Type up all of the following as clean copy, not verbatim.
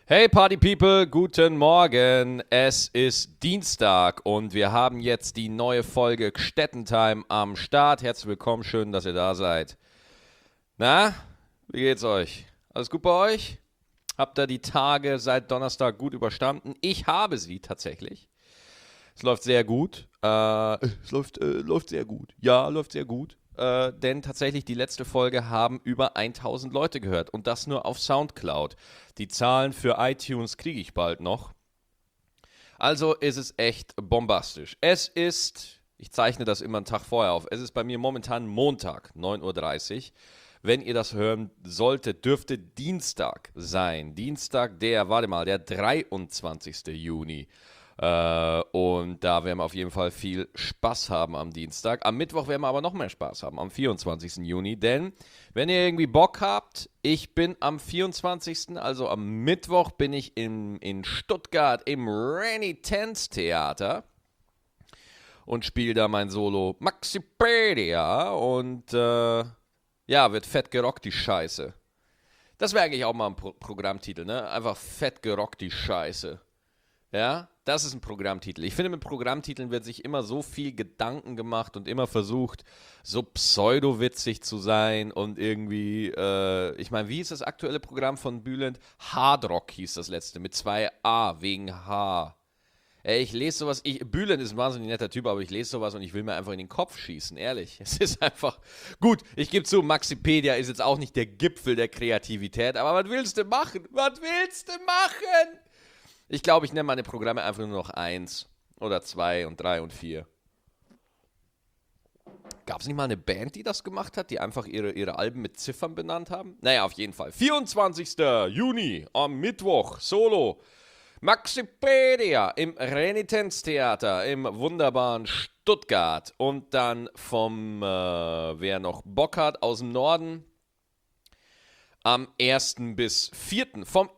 Hey Party People, guten Morgen. Es ist Dienstag und wir haben jetzt die neue Folge Gstettentime am Start. Herzlich willkommen, schön, dass ihr da seid. Na, wie geht's euch? Alles gut bei euch? Habt ihr die Tage seit Donnerstag gut überstanden? Ich habe sie tatsächlich. Es läuft sehr gut. Es läuft sehr gut. Ja, läuft sehr gut. Denn tatsächlich die letzte Folge haben über 1000 Leute gehört. Und das nur auf Soundcloud. Die Zahlen für iTunes kriege ich bald noch. Also ist es echt bombastisch. Ich zeichne das immer einen Tag vorher auf. Es ist bei mir momentan Montag, 9:30 Uhr. Wenn ihr das hören solltet, dürfte Dienstag sein. Dienstag, der 23. Juni. Und da werden wir auf jeden Fall viel Spaß haben am Dienstag. Am Mittwoch werden wir aber noch mehr Spaß haben, am 24. Juni. Denn, wenn ihr irgendwie Bock habt, ich bin am 24., also am Mittwoch, bin ich in Stuttgart im Renitenz-Theater und spiele da mein Solo Maxipedia. Und wird fett gerockt, die Scheiße. Das wäre eigentlich auch mal ein Programmtitel, ne? Einfach fett gerockt, die Scheiße. Ja, das ist ein Programmtitel. Ich finde, mit Programmtiteln wird sich immer so viel Gedanken gemacht und immer versucht, so pseudowitzig zu sein und irgendwie, ich meine, wie ist das aktuelle Programm von Bülent? Hardrock hieß das letzte, mit 2 A wegen H. Ey, ich lese sowas, Bülent ist ein wahnsinnig netter Typ, aber ich lese sowas und ich will mir einfach in den Kopf schießen, ehrlich. Es ist einfach, gut, ich gebe zu, Maxipedia ist jetzt auch nicht der Gipfel der Kreativität, aber was willst du machen? Was willst du machen? Ich glaube, ich nenne meine Programme einfach nur noch 1 oder 2 und 3 und 4. Gab es nicht mal eine Band, die das gemacht hat, die einfach ihre Alben mit Ziffern benannt haben? Naja, auf jeden Fall. 24. Juni am Mittwoch, Solo. Maxipedia im Renitenztheater im wunderbaren Stuttgart. Und dann wer noch Bock hat, aus dem Norden, vom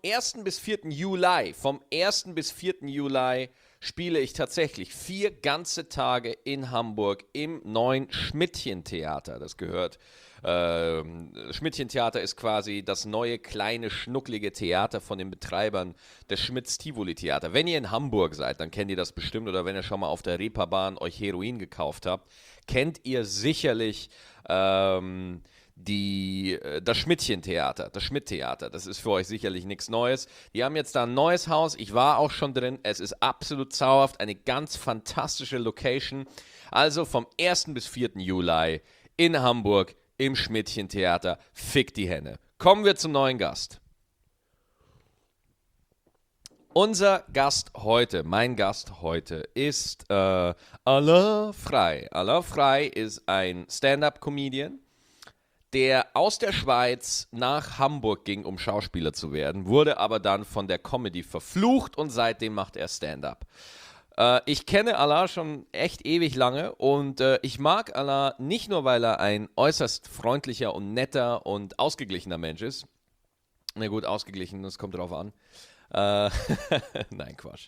1. bis 4. Juli spiele ich tatsächlich 4 ganze Tage in Hamburg im neuen Schmidtchen-Theater. Das gehört, Schmidtchen-Theater ist quasi das neue, kleine, schnucklige Theater von den Betreibern des Schmitz-Tivoli-Theater. Wenn ihr in Hamburg seid, dann kennt ihr das bestimmt, oder wenn ihr schon mal auf der Reeperbahn euch Heroin gekauft habt, kennt ihr sicherlich, das Schmidtchen-Theater, das Schmidt-Theater, das ist für euch sicherlich nichts Neues. Die haben jetzt da ein neues Haus, ich war auch schon drin, es ist absolut zauberhaft, eine ganz fantastische Location. Also vom 1. bis 4. Juli in Hamburg im Schmidtchen-Theater, fick die Henne. Kommen wir zum neuen Gast. Mein Gast heute ist Alain Frey. Alain Frey ist ein Stand-up-Comedian, der aus der Schweiz nach Hamburg ging, um Schauspieler zu werden, wurde aber dann von der Comedy verflucht und seitdem macht er Stand-up. Ich kenne Alain schon echt ewig lange und ich mag Alain nicht nur, weil er ein äußerst freundlicher und netter und ausgeglichener Mensch ist. Na gut, ausgeglichen, das kommt drauf an. Nein, Quatsch.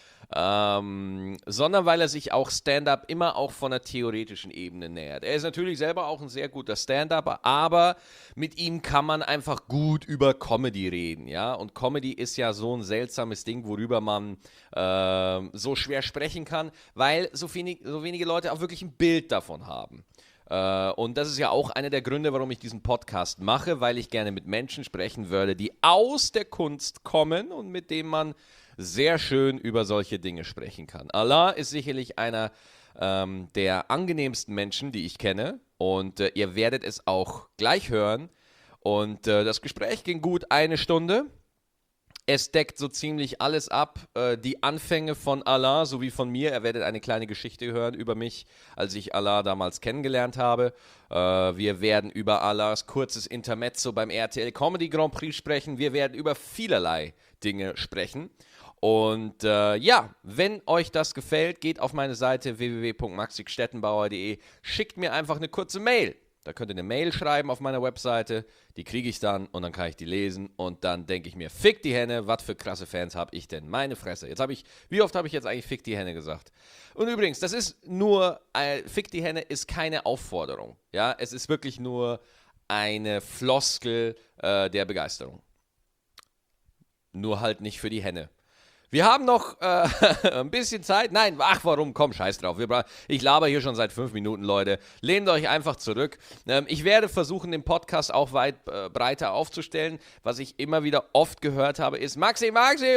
Sondern weil er sich auch Stand-up immer auch von der theoretischen Ebene nähert. Er ist natürlich selber auch ein sehr guter Stand-Upper, aber mit ihm kann man einfach gut über Comedy reden, ja. Und Comedy ist ja so ein seltsames Ding, worüber man so schwer sprechen kann, weil so wenige Leute auch wirklich ein Bild davon haben. Und das ist ja auch einer der Gründe, warum ich diesen Podcast mache, weil ich gerne mit Menschen sprechen würde, die aus der Kunst kommen und mit denen man sehr schön über solche Dinge sprechen kann. Alain ist sicherlich einer der angenehmsten Menschen, die ich kenne, und ihr werdet es auch gleich hören. Und das Gespräch ging gut 1 Stunde. Es deckt so ziemlich alles ab, die Anfänge von Alain sowie von mir. Ihr werdet eine kleine Geschichte hören über mich, als ich Alain damals kennengelernt habe. Wir werden über Alains kurzes Intermezzo beim RTL Comedy Grand Prix sprechen. Wir werden über vielerlei Dinge sprechen. Und wenn euch das gefällt, geht auf meine Seite www.maxigstetenbauer.de, schickt mir einfach eine kurze Mail. Da könnt ihr eine Mail schreiben auf meiner Webseite, die kriege ich dann und dann kann ich die lesen und dann denke ich mir, fick die Henne, was für krasse Fans habe ich denn? Meine Fresse. Wie oft habe ich jetzt eigentlich fick die Henne gesagt? Und übrigens, das ist nur, fick die Henne ist keine Aufforderung. Ja, es ist wirklich nur eine Floskel der Begeisterung. Nur halt nicht für die Henne. Wir haben noch ein bisschen Zeit. Nein, ach warum? Komm, scheiß drauf. Ich laber hier schon seit 5 Minuten, Leute. Lehnt euch einfach zurück. Ich werde versuchen, den Podcast auch weit breiter aufzustellen. Was ich immer wieder oft gehört habe, ist Maxi.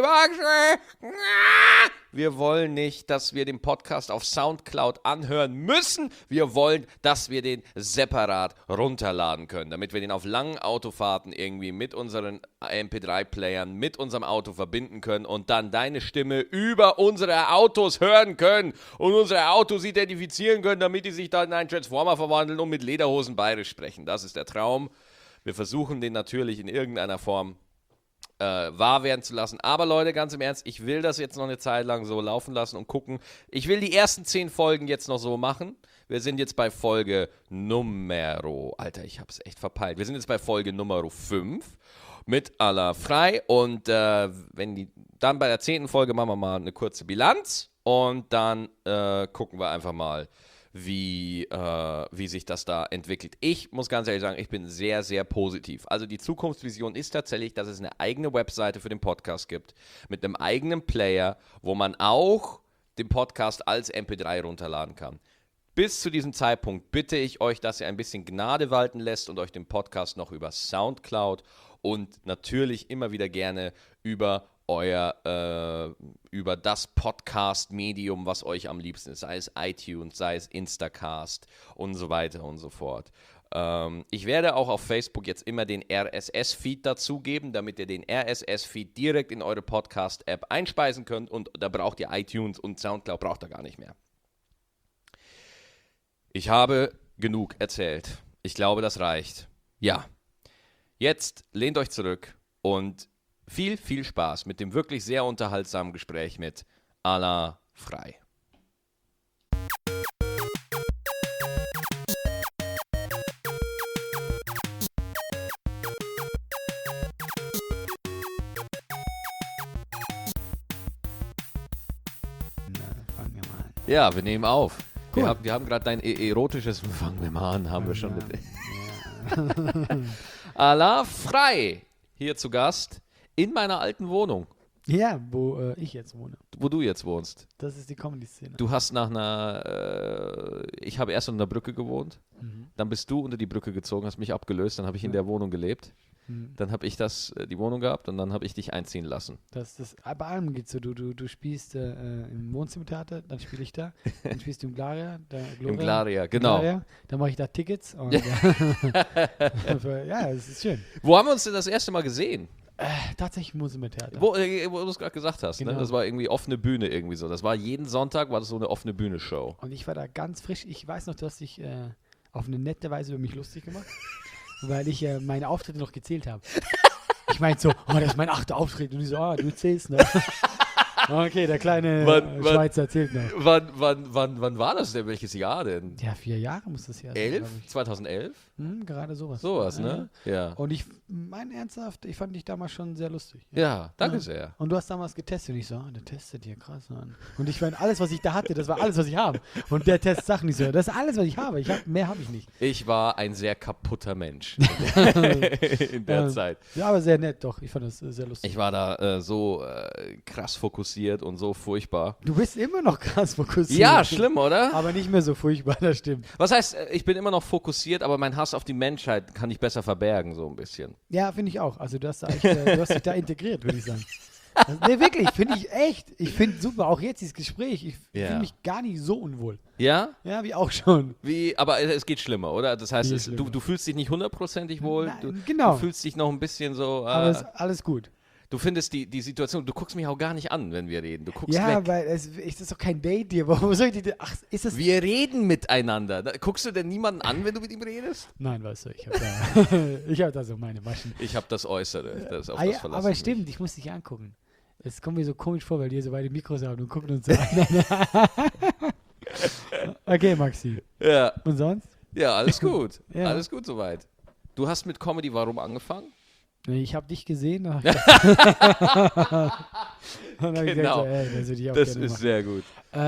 Wir wollen nicht, dass wir den Podcast auf Soundcloud anhören müssen. Wir wollen, dass wir den separat runterladen können, damit wir den auf langen Autofahrten irgendwie mit unseren MP3-Playern, mit unserem Auto verbinden können und dann deine Stimme über unsere Autos hören können und unsere Autos identifizieren können, damit die sich dann in einen Transformer verwandeln und mit Lederhosen bayerisch sprechen. Das ist der Traum. Wir versuchen den natürlich in irgendeiner Form wahr werden zu lassen. Aber Leute, ganz im Ernst, ich will das jetzt noch eine Zeit lang so laufen lassen und gucken. Ich will die ersten 10 Folgen jetzt noch so machen. Wir sind jetzt bei Folge Alter, ich hab's echt verpeilt. Wir sind jetzt bei Folge Nummer 5 mit Alain Frei und dann bei der 10. Folge machen wir mal eine kurze Bilanz und dann gucken wir einfach mal, wie sich das da entwickelt. Ich muss ganz ehrlich sagen, ich bin sehr, sehr positiv. Also die Zukunftsvision ist tatsächlich, dass es eine eigene Webseite für den Podcast gibt, mit einem eigenen Player, wo man auch den Podcast als MP3 runterladen kann. Bis zu diesem Zeitpunkt bitte ich euch, dass ihr ein bisschen Gnade walten lässt und euch den Podcast noch über Soundcloud und natürlich immer wieder gerne über das Podcast-Medium, was euch am liebsten ist, sei es iTunes, sei es Instacast und so weiter und so fort. Ich werde auch auf Facebook jetzt immer den RSS-Feed dazugeben, damit ihr den RSS-Feed direkt in eure Podcast-App einspeisen könnt und da braucht ihr iTunes und Soundcloud braucht ihr gar nicht mehr. Ich habe genug erzählt. Ich glaube, das reicht. Ja, jetzt lehnt euch zurück und viel, viel Spaß mit dem wirklich sehr unterhaltsamen Gespräch mit Alain Frei. Fangen wir mal an. Ja, wir nehmen auf. Cool. Wir haben gerade dein erotisches Fangen wir mal an, haben wir schon mit Alain Frei hier zu Gast in meiner alten Wohnung. Ja, wo ich jetzt wohne. Wo du jetzt wohnst. Das ist die Comedy-Szene. Du hast ich habe erst unter der Brücke gewohnt, dann bist du unter die Brücke gezogen, hast mich abgelöst, dann habe ich in der Wohnung gelebt, dann habe ich die Wohnung gehabt und dann habe ich dich einziehen lassen. Bei allem geht's so, du spielst im Wohnzimmertheater, dann spiele ich da, dann spielst du im Glaria. Im Glaria, genau. Glaria, dann mache ich da Tickets. Und, ja, es ist schön. Wo haben wir uns denn das erste Mal gesehen? Tatsächlich im Wohnzimmertheater. Wo du es gerade gesagt hast, genau. Ne? Das war irgendwie offene Bühne irgendwie so. Das war jeden Sonntag, war das so eine offene Bühne-Show. Und ich war da ganz frisch. Ich weiß noch, du hast dich auf eine nette Weise über mich lustig gemacht, weil ich meine Auftritte noch gezählt habe. Ich meinte so, das ist mein 8. Auftritt. Und ich so, du zählst noch. Okay, der kleine Schweizer zählt noch. Wann war das denn? Welches Jahr denn? Ja, 4 Jahre muss das ja sein. 11? 2011? Gerade sowas. Sowas, ne? Ja. Und ich fand dich damals schon sehr lustig. Ja, danke sehr. Und du hast damals getestet und ich so, der testet hier krass an. Und ich meine, alles, was ich da hatte, das war alles, was ich habe. Und der Test sagt nicht so, das ist alles, was ich habe. Mehr habe ich nicht. Ich war ein sehr kaputter Mensch in der Zeit. Ja, aber sehr nett, doch. Ich fand das sehr lustig. Ich war da so krass fokussiert und so furchtbar. Du bist immer noch krass fokussiert. Ja, schlimm, oder? Aber nicht mehr so furchtbar, das stimmt. Was heißt, ich bin immer noch fokussiert, aber mein Hass auf die Menschheit kann ich besser verbergen, so ein bisschen. Ja, finde ich auch. Also du hast dich da integriert, würde ich sagen. Also, nee, wirklich, finde ich echt. Ich finde super, auch jetzt dieses Gespräch, ich fühle mich gar nicht so unwohl. Ja? Ja, wie auch schon. Aber es geht schlimmer, oder? Das heißt, du fühlst dich nicht 100%ig wohl. Nein, genau. Du fühlst dich noch ein bisschen so. Alles gut. Du findest die Situation, du guckst mich auch gar nicht an, wenn wir reden. Du guckst ja, weg. Weil es ist doch kein Date hier. Warum soll ich ist das? Wir reden miteinander. Guckst du denn niemanden an, wenn du mit ihm redest? Nein, weißt du, ich hab da so meine Maschen. Ich habe das Äußere, das auf das verlassen. Aber stimmt, ich muss dich angucken. Es kommt mir so komisch vor, weil die so beide Mikros haben und gucken uns so an. Okay, Maxi. Ja. Und sonst? Ja, alles gut. Ja. Alles gut soweit. Du hast mit Comedy Warum angefangen? Ich habe dich gesehen. Genau. Das ist sehr gut.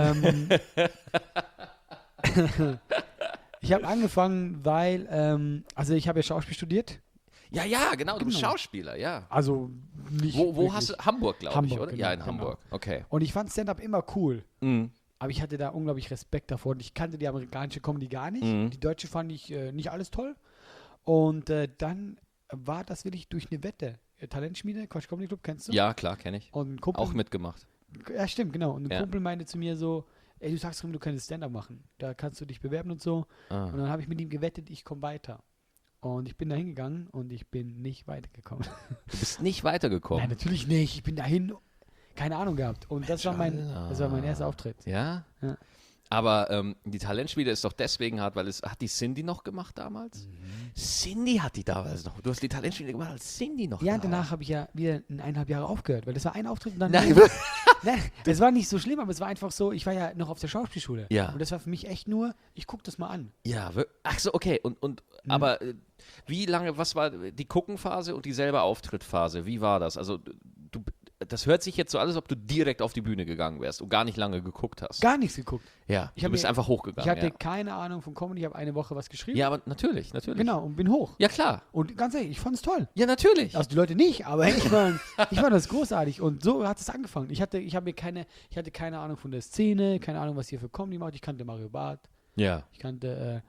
Ich habe angefangen, weil, ich habe ja Schauspiel studiert. Ja, genau, du bist Schauspieler, ja. Also nicht Wo wirklich. hast du? Hamburg, glaube ich, Hamburg, oder? genau, Ja, in genau. Hamburg. Okay. Und ich fand Stand-Up immer cool. Mhm. Aber ich hatte da unglaublich Respekt davor. Und ich kannte die amerikanische Comedy gar nicht. Mhm. Die deutsche fand ich nicht alles toll. Und dann war das wirklich durch eine Wette. Talentschmiede, Quatsch Comedy Club, kennst du? Ja, klar, kenne ich. Und ein Kumpel, Auch mitgemacht. ja, stimmt, genau. Und ein Ja. Kumpel meinte zu mir so, ey, du sagst rum, du könntest Stand-Up machen. Da kannst du dich bewerben und so. Ah. Und dann habe ich mit ihm gewettet, ich komme weiter. Und ich bin da hingegangen und ich bin nicht weitergekommen. Du bist nicht weitergekommen. Nein, natürlich nicht. Ich bin dahin, keine Ahnung gehabt. Und das war mein erster Auftritt. Ja? Ja. Aber die Talentschmiede ist doch deswegen hart, weil hat die Cindy noch gemacht damals? Cindy hat die damals noch. Du hast die Talentschmiede gemacht, als Cindy noch Ja, da und danach habe ich ja wieder 1,5 Jahre aufgehört, weil das war ein Auftritt und dann... Nein, Nein, es war nicht so schlimm, aber es war einfach so, ich war ja noch auf der Schauspielschule. Ja. Und das war für mich echt nur, ich gucke das mal an. ja, ach so, okay. Aber wie lange, was war die Guckenphase und die selber Auftrittphase? Wie war das? Also das hört sich jetzt so an, als ob du direkt auf die Bühne gegangen wärst und gar nicht lange geguckt hast. Gar nichts geguckt. Ja, Ich du bist einfach Ich hochgegangen. hatte Ja. keine Ahnung von Comedy, ich habe eine Woche was geschrieben. Ja, aber natürlich. Genau, und bin hoch. Ja, klar. Und ganz ehrlich, ich fand es toll. Ja, natürlich. Also die Leute nicht, aber ich fand das großartig. Und so hat es angefangen. Ich hatte keine Ahnung von der Szene, keine Ahnung, was ihr für Comedy macht. Ich kannte Mario Barth, Ja. ich kannte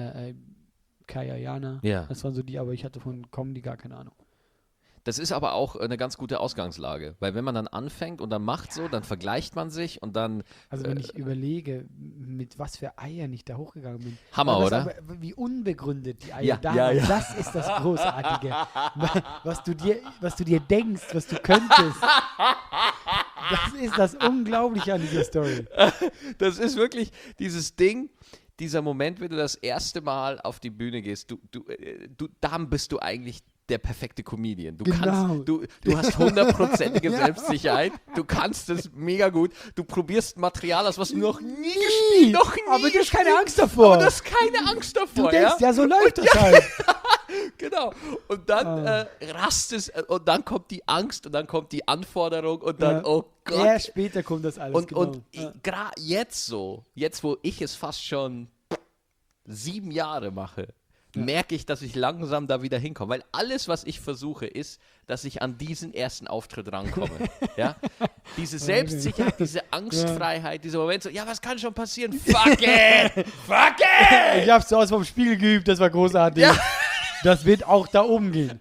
Kaya Jana. Ja. Das waren so die, aber ich hatte von Comedy gar keine Ahnung. Das ist aber auch eine ganz gute Ausgangslage, weil wenn man dann anfängt und dann macht so, dann vergleicht man sich und dann Also wenn ich überlege, mit was für Eiern ich da hochgegangen bin. Hammer, Aber oder? aber wie unbegründet die Eier Ja, da ja, waren. ja. Das ist das Großartige. Was du dir denkst, was du könntest. Das ist das Unglaubliche an dieser Story. das ist wirklich dieses Ding, dieser Moment, wenn du das erste Mal auf die Bühne gehst, dann bist du eigentlich der perfekte Comedian. Genau. Du hast 100%ige Selbstsicherheit, du kannst es mega gut, du probierst Material aus, was du noch nie gespielt, noch nie Aber du hast keine gespielt. Angst davor. Aber du hast keine Angst davor, Du denkst, ja, so läuft das ja. halt. Genau. Und dann und dann kommt die Angst und dann kommt die Anforderung und dann, Ja. oh Gott. Erst später kommt das alles. Und Ja. gerade jetzt wo ich es fast schon 7 Jahre mache, merke ich, dass ich langsam da wieder hinkomme. Weil alles, was ich versuche, ist, dass ich an diesen ersten Auftritt rankomme. Ja? Diese Selbstsicherheit, diese Angstfreiheit, dieser Moment so, ja, was kann schon passieren? Fuck it! Fuck it! Ich hab's aus vom Spiegel geübt, das war großartig. Ja. Das wird auch da oben gehen.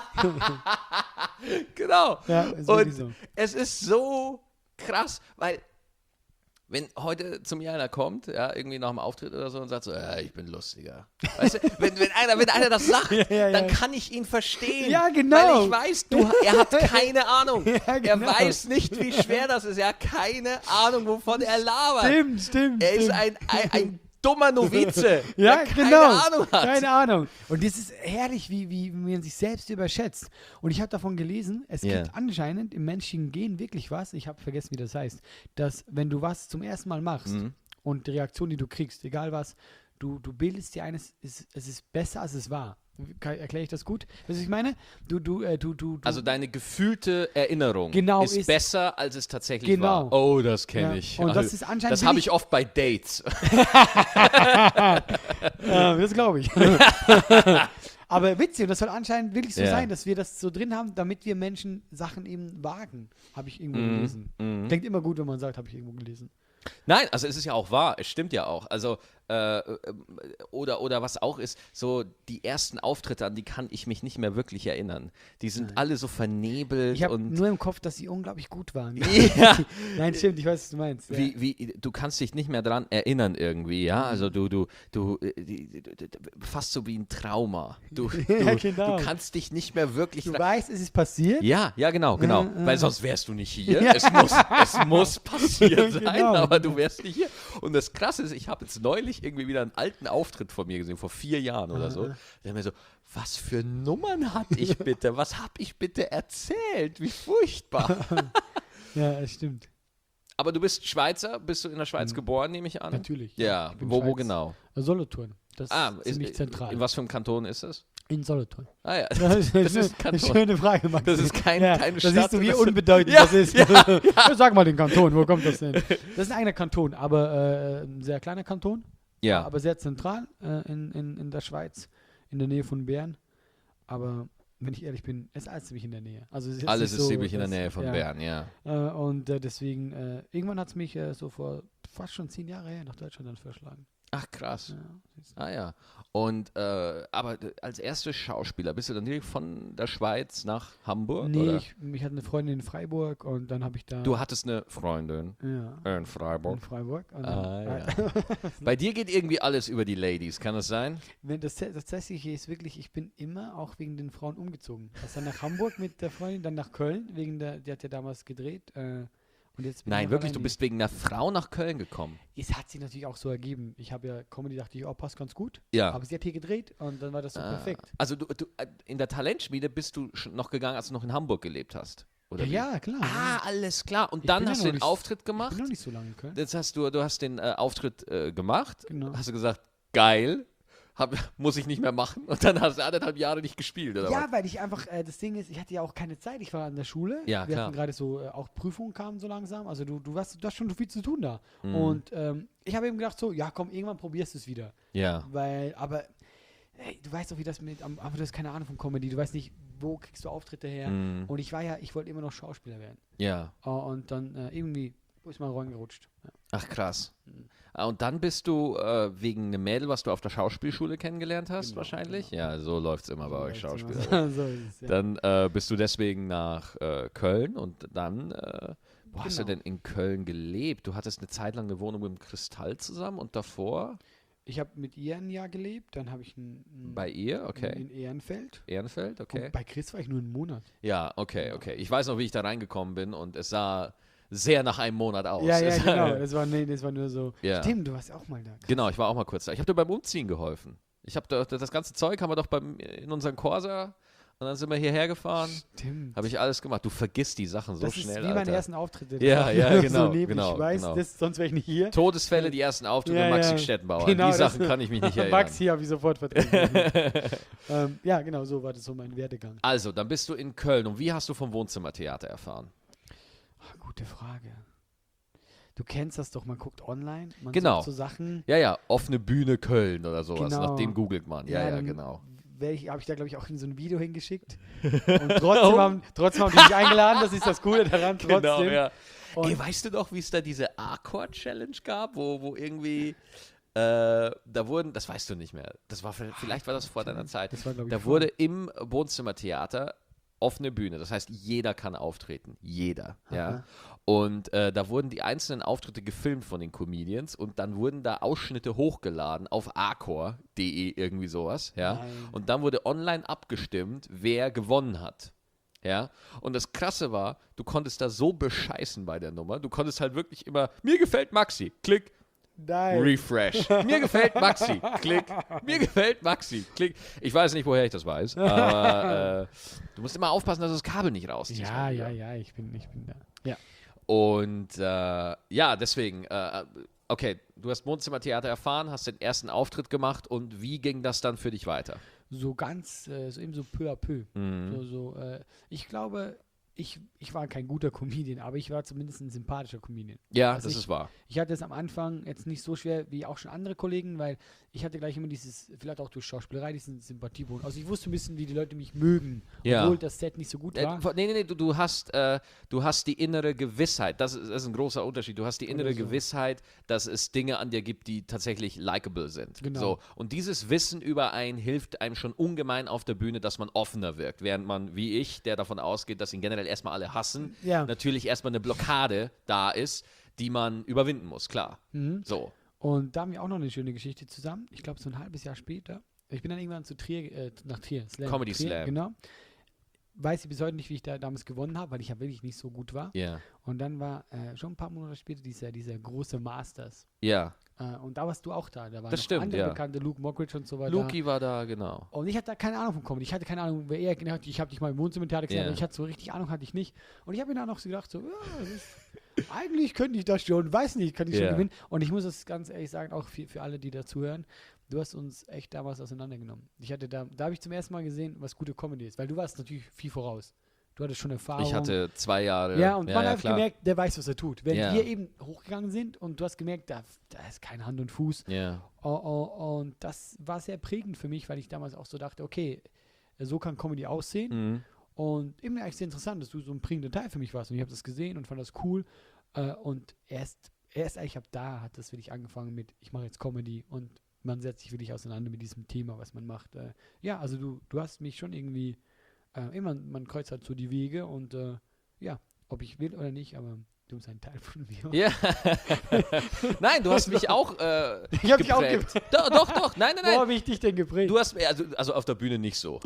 Genau. Ja, ist wirklich Und so. es ist so krass, weil wenn heute zu mir einer kommt, ja, irgendwie nach dem Auftritt oder so und sagt so, ja, ich bin lustiger. Weißt du, wenn einer das sagt, Ja. dann kann ich ihn verstehen. Ja, genau. Weil ich weiß, er hat keine Ahnung. Ja, genau. Er weiß nicht, wie schwer das ist. Er hat keine Ahnung, wovon er labert. Stimmt. Er ist ein dummer Novize, Ja, der keine genau. Ahnung hat. Keine Ahnung. Und das ist herrlich, wie man sich selbst überschätzt. Und ich habe davon gelesen, es Ja. gibt anscheinend im menschlichen Gen wirklich was, ich habe vergessen, wie das heißt, dass wenn du was zum ersten Mal machst und die Reaktion, die du kriegst, egal was, du bildest dir eines, es ist besser, als es war. Erkläre ich das gut? Weißt du, was ich meine? Du Also deine gefühlte Erinnerung Genau, ist ist- besser, als es tatsächlich Genau. war. Oh, das kenne Ja. ich. Und das Also, ist anscheinend das habe wirklich- ich oft bei Dates. das glaube ich. Aber witzig, und das soll anscheinend wirklich so Ja. sein, dass wir das so drin haben, damit wir Menschen Sachen eben wagen. Habe ich irgendwo gelesen. Klingt immer gut, wenn man sagt, habe ich irgendwo gelesen. Nein, also es ist ja auch wahr, es stimmt ja auch. Also, oder was auch ist, so die ersten Auftritte, an die kann ich mich nicht mehr wirklich erinnern. Die sind alle so vernebelt Ich habe und nur im Kopf, dass sie unglaublich gut waren. Ja. Nein, stimmt, ich weiß, was du meinst. Ja. du kannst dich nicht mehr dran erinnern irgendwie, ja? Also du fast so wie ein Trauma. Du genau. kannst dich nicht mehr wirklich Du weißt, es ist passiert. Ja, genau. Weil sonst wärst du nicht hier. Ja. Es muss passiert sein, Genau. aber du wärst nicht hier. Und das Krasse ist, ich habe jetzt neulich irgendwie wieder einen alten Auftritt von mir gesehen, vor 4 Jahren oder so. Der mir so, was für Nummern hatte ich bitte? Was habe ich bitte erzählt? Wie furchtbar. Ja, es stimmt. Aber du bist Schweizer, bist du in der Schweiz geboren, nehme ich an? Natürlich. Ja, Ich bin wo Schweiz. genau? Solothurn. Das ist ziemlich zentral. In was für einem Kanton ist es? In Solothurn. Ah ja, Das das ist ein eine Kanton. schöne Frage, Max. Das ist keine Da Stadt. siehst du, wie das- unbedeutend Ja, das ist. ja, Sag mal den Kanton, wo kommt das denn? Das ist ein eigener Kanton, aber ein sehr kleiner Kanton, Ja. aber sehr zentral in der Schweiz, in der Nähe von Bern. Aber wenn ich ehrlich bin, ist alles ziemlich in der Nähe. Also es ist jetzt Alles nicht ist so, ziemlich in der dass- Nähe von ja. Bern, ja. Und deswegen, irgendwann hat es mich so vor fast schon 10 Jahre her nach Deutschland dann verschlagen. Ach, krass. Ja, siehst du. Ah ja. Und aber als erster Schauspieler bist du dann direkt von der Schweiz nach Hamburg? Nee, oder? ich hatte eine Freundin in Freiburg und dann habe ich da. Du hattest eine Freundin Ja, in Freiburg. in Freiburg. Und Ah, dann, ja. Bei dir geht irgendwie alles über die Ladies, kann das sein? Wenn das Tatsächliche ist wirklich, ich bin immer auch wegen den Frauen umgezogen. Also dann nach Hamburg mit der Freundin, dann nach Köln, die hat ja damals gedreht. Und jetzt bin ich Nein, noch wirklich, alleine. du bist wegen einer Frau nach Köln gekommen. Es hat sich natürlich auch so ergeben. Ich habe ja Comedy, dachte ich, oh, passt ganz gut. Ja. Aber sie hat hier gedreht und dann war das so perfekt. Also du in der Talentschmiede bist du schon noch gegangen, als du noch in Hamburg gelebt hast. Oder wie? Ja, klar. Ah, alles klar. Und Ich dann bin ja hast noch du den nicht- Auftritt Ich gemacht. bin noch nicht so lange in Köln. Das heißt, du hast den Auftritt gemacht. Genau. Hast du gesagt, geil, muss ich nicht mehr machen. Und dann hast du 1,5 Jahre nicht gespielt, oder Ja, was? weil ich einfach, das Ding ist, ich hatte ja auch keine Zeit. Ich war an der Schule. Ja, Wir klar. hatten gerade so, auch Prüfungen kamen so langsam. Also du hast schon so viel zu tun da. Mhm. Und ich habe eben gedacht so, ja komm, irgendwann probierst du es wieder. Ja. Aber hey, du weißt doch, wie das aber du hast keine Ahnung von Comedy. Du weißt nicht, wo kriegst du Auftritte her. Mhm. Und ich wollte immer noch Schauspieler werden. Ja. Und dann irgendwie ist mal reingerutscht. Ja. Ach, krass. Mhm. Und dann bist du wegen einem Mädel, was du auf der Schauspielschule kennengelernt hast, Genau, wahrscheinlich? genau. Ja, so läuft es immer bei euch So Schauspieler. ist es, so ist es, ja. Dann bist du deswegen nach Köln und dann, wo hast du Genau. denn in Köln gelebt? Du hattest eine Zeit lang eine Wohnung mit dem Kristall zusammen und davor Ich habe mit ihr ein Jahr gelebt, dann habe ich bei ihr, okay. in Ehrenfeld. Ehrenfeld, okay. Und bei Chris war ich nur einen Monat. Ja, okay, okay. Ich weiß noch, wie ich da reingekommen bin und es sah sehr nach einem Monat aus. Ja, Es- genau. Das war nur so. Ja. Stimmt, du warst ja auch mal da. Krass. Genau, ich war auch mal kurz da. Ich habe dir beim Umziehen geholfen. Ich habe das ganze Zeug haben wir doch in unseren Corsa und dann sind wir hierher gefahren. Stimmt. Habe ich alles gemacht. Du vergisst die Sachen so das schnell, ist wie meine Alter. ersten Auftritte. Ja, Das ja, war genau, So neblig. genau, Ich weiß, genau. sonst wäre ich nicht hier. Todesfälle, die ersten Auftritte Ja, Maxi ja. Stettenbauer. Genau, Die das- Sachen kann ich mich nicht erinnern. Maxi habe ich sofort vertreten. Ja, genau, so war das so mein Werdegang. Also, dann bist du in Köln. Und wie hast du vom Wohnzimmertheater erfahren? Gute Frage. Du kennst das doch, man guckt online, man Genau. sucht so Sachen. Ja, ja, offene Bühne Köln oder sowas. Genau. Nach dem googelt man. Ja, ja, dann genau. Habe ich da, glaube ich, auch in so ein Video hingeschickt. Und trotzdem haben die mich eingeladen, das ist das Coole daran, trotzdem. Genau, ja. Und Ey, weißt du doch, wie es da diese A-Chord-Challenge gab, wo irgendwie da wurden, das weißt du nicht mehr, vielleicht war das vor deiner Zeit, das war, glaube ich, da wurde im Wohnzimmertheater offene Bühne, das heißt, jeder kann auftreten, jeder, ja. Aha. Und da wurden die einzelnen Auftritte gefilmt von den Comedians und dann wurden da Ausschnitte hochgeladen auf acor.de, irgendwie sowas, ja. Nein. Und dann wurde online abgestimmt, wer gewonnen hat. Ja, und das Krasse war, du konntest da so bescheißen bei der Nummer. Du konntest halt wirklich immer, mir gefällt Maxi, klick, Nein. refresh. Mir gefällt Maxi, klick. Mir gefällt Maxi, klick. Ich weiß nicht, woher ich das weiß, aber du musst immer aufpassen, dass du das Kabel nicht rausziehst. Ja, mal wieder. ja, ich bin da. Ja. Und ja, deswegen, okay, du hast Wohnzimmertheater erfahren, hast den ersten Auftritt gemacht und wie ging das dann für dich weiter? So ganz, so eben so peu à peu. Mhm. Ich glaube, ich war kein guter Comedian, aber ich war zumindest ein sympathischer Comedian. Ja, Also das ist wahr. Ich hatte es am Anfang jetzt nicht so schwer wie auch schon andere Kollegen, weil ich hatte gleich immer vielleicht auch durch Schauspielerei, diesen Sympathiebonus. Also ich wusste ein bisschen, wie die Leute mich mögen, Ja. obwohl das Set nicht so gut war. Nee, du hast die innere Gewissheit. Das ist ein großer Unterschied. Du hast die innere Oder so. Gewissheit, dass es Dinge an dir gibt, die tatsächlich likable sind. Genau. So. Und dieses Wissen über einen hilft einem schon ungemein auf der Bühne, dass man offener wirkt. Während man, wie ich, der davon ausgeht, dass ihn generell erstmal alle hassen, Ja. natürlich erstmal eine Blockade da ist, die man überwinden muss, klar. Mhm. So. Und da haben wir auch noch eine schöne Geschichte zusammen. Ich glaube, so ein halbes Jahr später. Ich bin dann irgendwann nach Trier. Comedy Trier, Slam. Genau. Weiß ich bis heute nicht, wie ich da damals gewonnen habe, weil ich ja wirklich nicht so gut war. Ja. Und dann war schon ein paar Monate später dieser große Masters. Ja. Und da warst du auch da. Da waren Das noch stimmt, andere ja. Bekannte, Luke Mockridge und so weiter. Luki war da, genau. Und ich hatte da keine Ahnung von Comedy. Ich hatte keine Ahnung, wer er genau hat. Ich habe dich mal im Wohnzimmertheater gesehen, Ja. aber ich hatte so richtig Ahnung, hatte ich nicht. Und ich habe mir dann auch so gedacht, so, ja, eigentlich könnte ich das schon, weiß nicht, kann ich Ja. schon gewinnen. Und ich muss das ganz ehrlich sagen, auch für alle, die dazuhören, du hast uns echt damals auseinandergenommen. Da habe ich zum ersten Mal gesehen, was gute Comedy ist, weil du warst natürlich viel voraus. Du hattest schon Erfahrung. Ich hatte 2 Jahre. Ja, und man hat klar. gemerkt, der weiß, was er tut. Wenn Ja. wir eben hochgegangen sind und du hast gemerkt, da ist kein Hand und Fuß. Ja. Und das war sehr prägend für mich, weil ich damals auch so dachte, okay, so kann Comedy aussehen. Und eben eigentlich sehr interessant, dass du so ein prägender Teil für mich warst. Und ich habe das gesehen und fand das cool. Und erst eigentlich hat das wirklich angefangen mit, ich mache jetzt Comedy und man setzt sich wirklich auseinander mit diesem Thema, was man macht. Ja, also du hast mich schon irgendwie, immer, man kreuzt halt so die Wege und ja, ob ich will oder nicht, aber du bist ein Teil von mir. Ja. Nein, du hast mich auch Ich habe dich auch geprägt. Doch. Nein. Wo habe ich dich denn geprägt? Du hast, also auf der Bühne nicht so.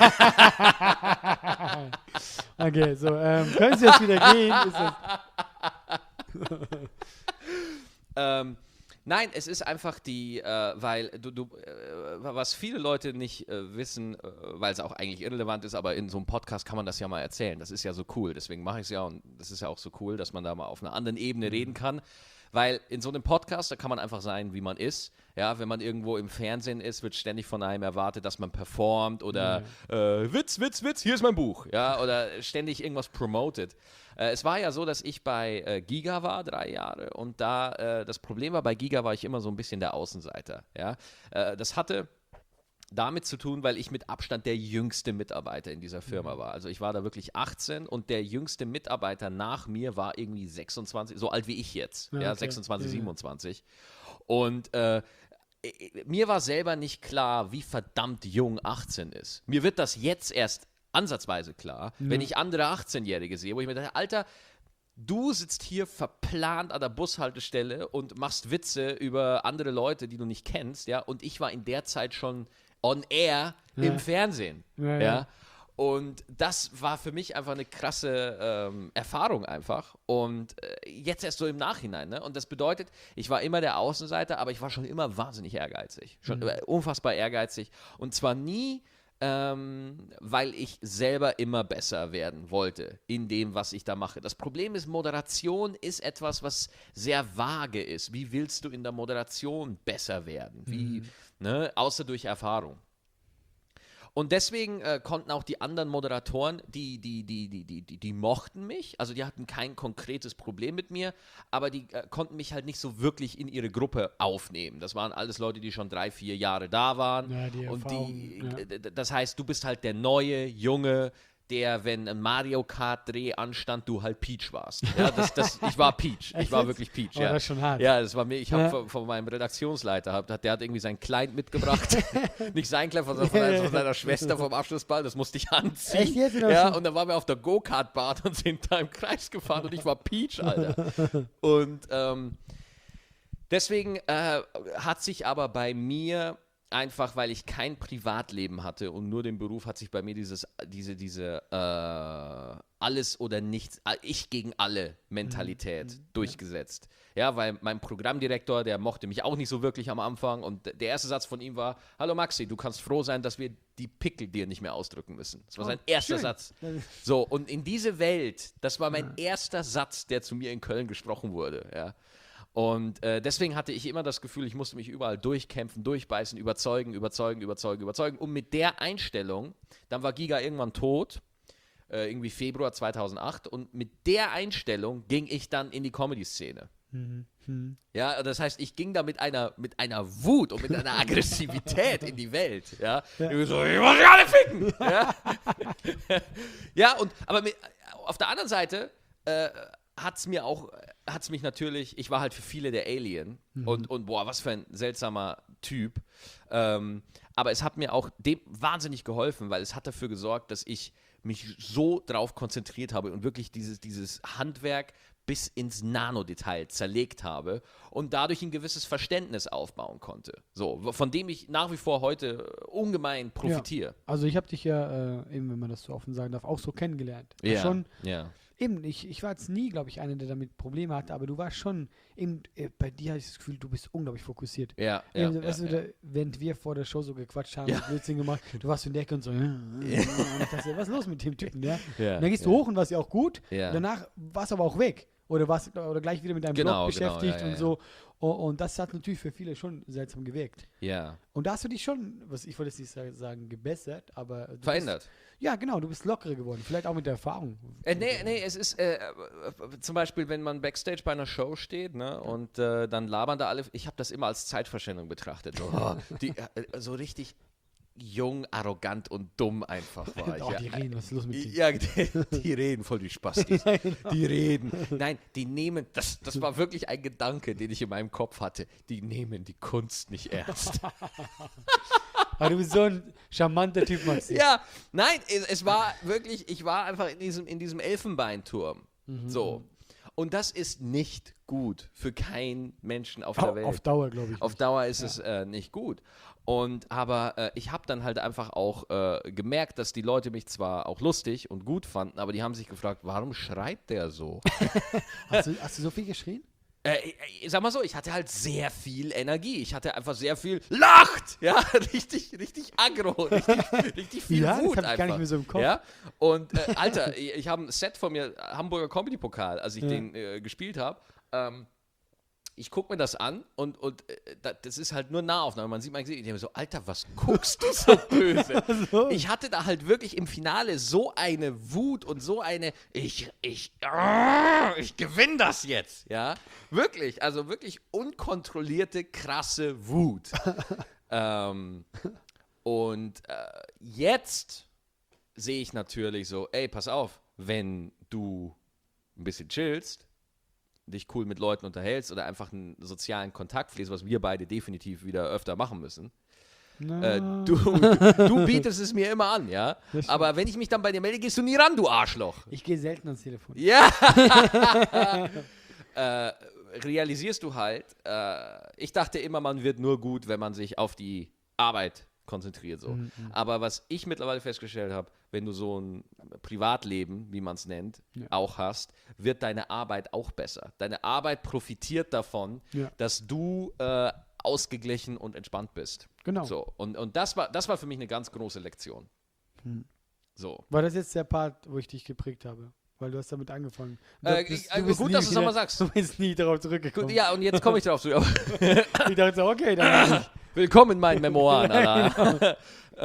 Okay, so, können Sie jetzt wieder gehen? Nein, es ist einfach weil was viele Leute nicht wissen, weil es auch eigentlich irrelevant ist, aber in so einem Podcast kann man das ja mal erzählen. Das ist ja so cool, deswegen mache ich es ja und das ist ja auch so cool, dass man da mal auf einer anderen Ebene reden kann, weil in so einem Podcast, da kann man einfach sein, wie man ist. Ja, wenn man irgendwo im Fernsehen ist, wird ständig von einem erwartet, dass man performt oder Witz, hier ist mein Buch. Ja, oder ständig irgendwas promotet. Es war ja so, dass ich bei Giga war, 3 Jahre, und da das Problem war, bei Giga war ich immer so ein bisschen der Außenseiter. Ja? Das hatte damit zu tun, weil ich mit Abstand der jüngste Mitarbeiter in dieser Firma war. Also ich war da wirklich 18 und der jüngste Mitarbeiter nach mir war irgendwie 26, so alt wie ich jetzt, ja, okay. 26, 27. Und mir war selber nicht klar, wie verdammt jung 18 ist. Mir wird das jetzt erst ansatzweise klar, wenn ich andere 18-Jährige sehe, wo ich mir denke, Alter, du sitzt hier verplant an der Bushaltestelle und machst Witze über andere Leute, die du nicht kennst, ja, und ich war in der Zeit schon on air im Fernsehen, ja. Und das war für mich einfach eine krasse Erfahrung einfach und jetzt erst so im Nachhinein, ne? Und das bedeutet, ich war immer der Außenseiter, aber ich war schon immer wahnsinnig ehrgeizig, schon unfassbar ehrgeizig und zwar nie weil ich selber immer besser werden wollte in dem, was ich da mache. Das Problem ist, Moderation ist etwas, was sehr vage ist. Wie willst du in der Moderation besser werden? Außer durch Erfahrung. Und deswegen konnten auch die anderen Moderatoren, die mochten mich, also die hatten kein konkretes Problem mit mir, aber die konnten mich halt nicht so wirklich in ihre Gruppe aufnehmen. Das waren alles Leute, die schon 3, 4 Jahre da waren. Ja, die und das heißt, du bist halt der neue, junge, der, wenn ein Mario Kart-Dreh anstand, du halt Peach warst. Ja, ich war Peach. Ich war wirklich Peach. Oh, das ist schon hart. Ja, das war mir. Ich habe von meinem Redaktionsleiter, der hat irgendwie sein Kleid mitgebracht. Nicht sein Kleid, sondern von seiner Schwester vom Abschlussball. Das musste ich anziehen. Echt jetzt? Ja, und dann waren wir auf der Go-Kart-Bahn und sind da im Kreis gefahren und ich war Peach, Alter. Und deswegen hat sich aber bei mir einfach, weil ich kein Privatleben hatte und nur den Beruf, hat sich bei mir diese alles oder nichts, ich gegen alle Mentalität durchgesetzt. Ja, weil mein Programmdirektor, der mochte mich auch nicht so wirklich am Anfang und der erste Satz von ihm war, hallo Maxi, du kannst froh sein, dass wir die Pickel dir nicht mehr ausdrücken müssen. Das war sein erster Satz. So, und in diese Welt, das war mein erster Satz, der zu mir in Köln gesprochen wurde, ja. Und deswegen hatte ich immer das Gefühl, ich musste mich überall durchkämpfen, durchbeißen, überzeugen. Und mit der Einstellung, dann war Giga irgendwann tot, irgendwie Februar 2008. Und mit der Einstellung ging ich dann in die Comedy-Szene. Ja, das heißt, ich ging da mit einer Wut und mit einer Aggressivität in die Welt. Ja, so, ich muss die alle ficken. Ja, aber auf der anderen Seite hat's mich natürlich, ich war halt für viele der Alien und boah, was für ein seltsamer Typ. Aber es hat mir auch wahnsinnig geholfen, weil es hat dafür gesorgt, dass ich mich so drauf konzentriert habe und wirklich dieses Handwerk bis ins Nanodetail zerlegt habe und dadurch ein gewisses Verständnis aufbauen konnte. So, von dem ich nach wie vor heute ungemein profitiere. Ja, also ich habe dich ja, eben, wenn man das so offen sagen darf, auch so kennengelernt. Ja, schon, ja. Eben, ich war jetzt nie, glaube ich, einer, der damit Probleme hatte, aber du warst schon, eben, bei dir habe ich das Gefühl, du bist unglaublich fokussiert. Ja, während wir vor der Show so gequatscht haben, Blödsinn gemacht, du warst in der Ecke und so, und ich dachte, was ist los mit dem Typen, ja? Und dann gehst du hoch und warst ja auch gut, und danach warst du aber auch weg. Oder gleich wieder mit deinem Blog beschäftigt und so. Und das hat natürlich für viele schon seltsam gewirkt. Ja. Und da hast du dich schon, ich wollte jetzt nicht sagen, gebessert, aber verändert. Ja, genau, du bist lockerer geworden. Vielleicht auch mit der Erfahrung. Nee, es ist zum Beispiel, wenn man Backstage bei einer Show steht, ne, und dann labern da alle, ich habe das immer als Zeitverschwendung betrachtet. So richtig jung, arrogant und dumm einfach war. Oh, die reden, was ist los mit denen? Ja, die reden voll die Spastis. Die reden. Nein, die nehmen, das war wirklich ein Gedanke, den ich in meinem Kopf hatte. Die nehmen die Kunst nicht ernst. Aber du bist so ein charmanter Typ, Maxi. Ja, nein, es war wirklich, ich war einfach in diesem Elfenbeinturm. So. Und das ist nicht gut für keinen Menschen auf der Welt. Auf Dauer, glaube ich. Auf Dauer ist es nicht gut. Aber ich habe dann halt einfach auch gemerkt, dass die Leute mich zwar auch lustig und gut fanden, aber die haben sich gefragt, warum schreit der so? Hast du so viel geschrien? Sag mal so, ich hatte halt sehr viel Energie. Ich hatte einfach sehr viel Lacht! Ja, richtig aggro, richtig viel Ja, Wut das hab ich einfach. gar nicht mehr so im Kopf. Ja? Und Alter, ich habe ein Set von mir, Hamburger Comedy-Pokal, als ich den gespielt habe. Ich gucke mir das an und das ist halt nur Nahaufnahme. Man sieht mein Gesicht, ich denke mir so, Alter, was guckst du so böse? So. Ich hatte da halt wirklich im Finale so eine Wut und so eine, ich gewinne das jetzt, ja? Wirklich, also wirklich unkontrollierte, krasse Wut. Jetzt sehe ich natürlich so, ey, pass auf, wenn du ein bisschen chillst, dich cool mit Leuten unterhältst oder einfach einen sozialen Kontakt pflegst, was wir beide definitiv wieder öfter machen müssen. Du bietest es mir immer an, ja? Aber wenn ich mich dann bei dir melde, gehst du nie ran, du Arschloch. Ich gehe selten ans Telefon. Ja! Realisierst du halt, ich dachte immer, man wird nur gut, wenn man sich auf die Arbeit konzentriert. So. Aber was ich mittlerweile festgestellt habe, wenn du so ein Privatleben, wie man es nennt, auch hast, wird deine Arbeit auch besser. Deine Arbeit profitiert davon, dass du ausgeglichen und entspannt bist. Genau. So. Und das war für mich eine ganz große Lektion. So. War das jetzt der Part, wo ich dich geprägt habe? Weil du hast damit angefangen. Gut, dass du es nochmal sagst. Du bist nie darauf zurückgekommen. Gut, ja, und jetzt komme ich darauf zurück. Ich dachte so, okay, dann Willkommen in meinen Memoiren, Alter.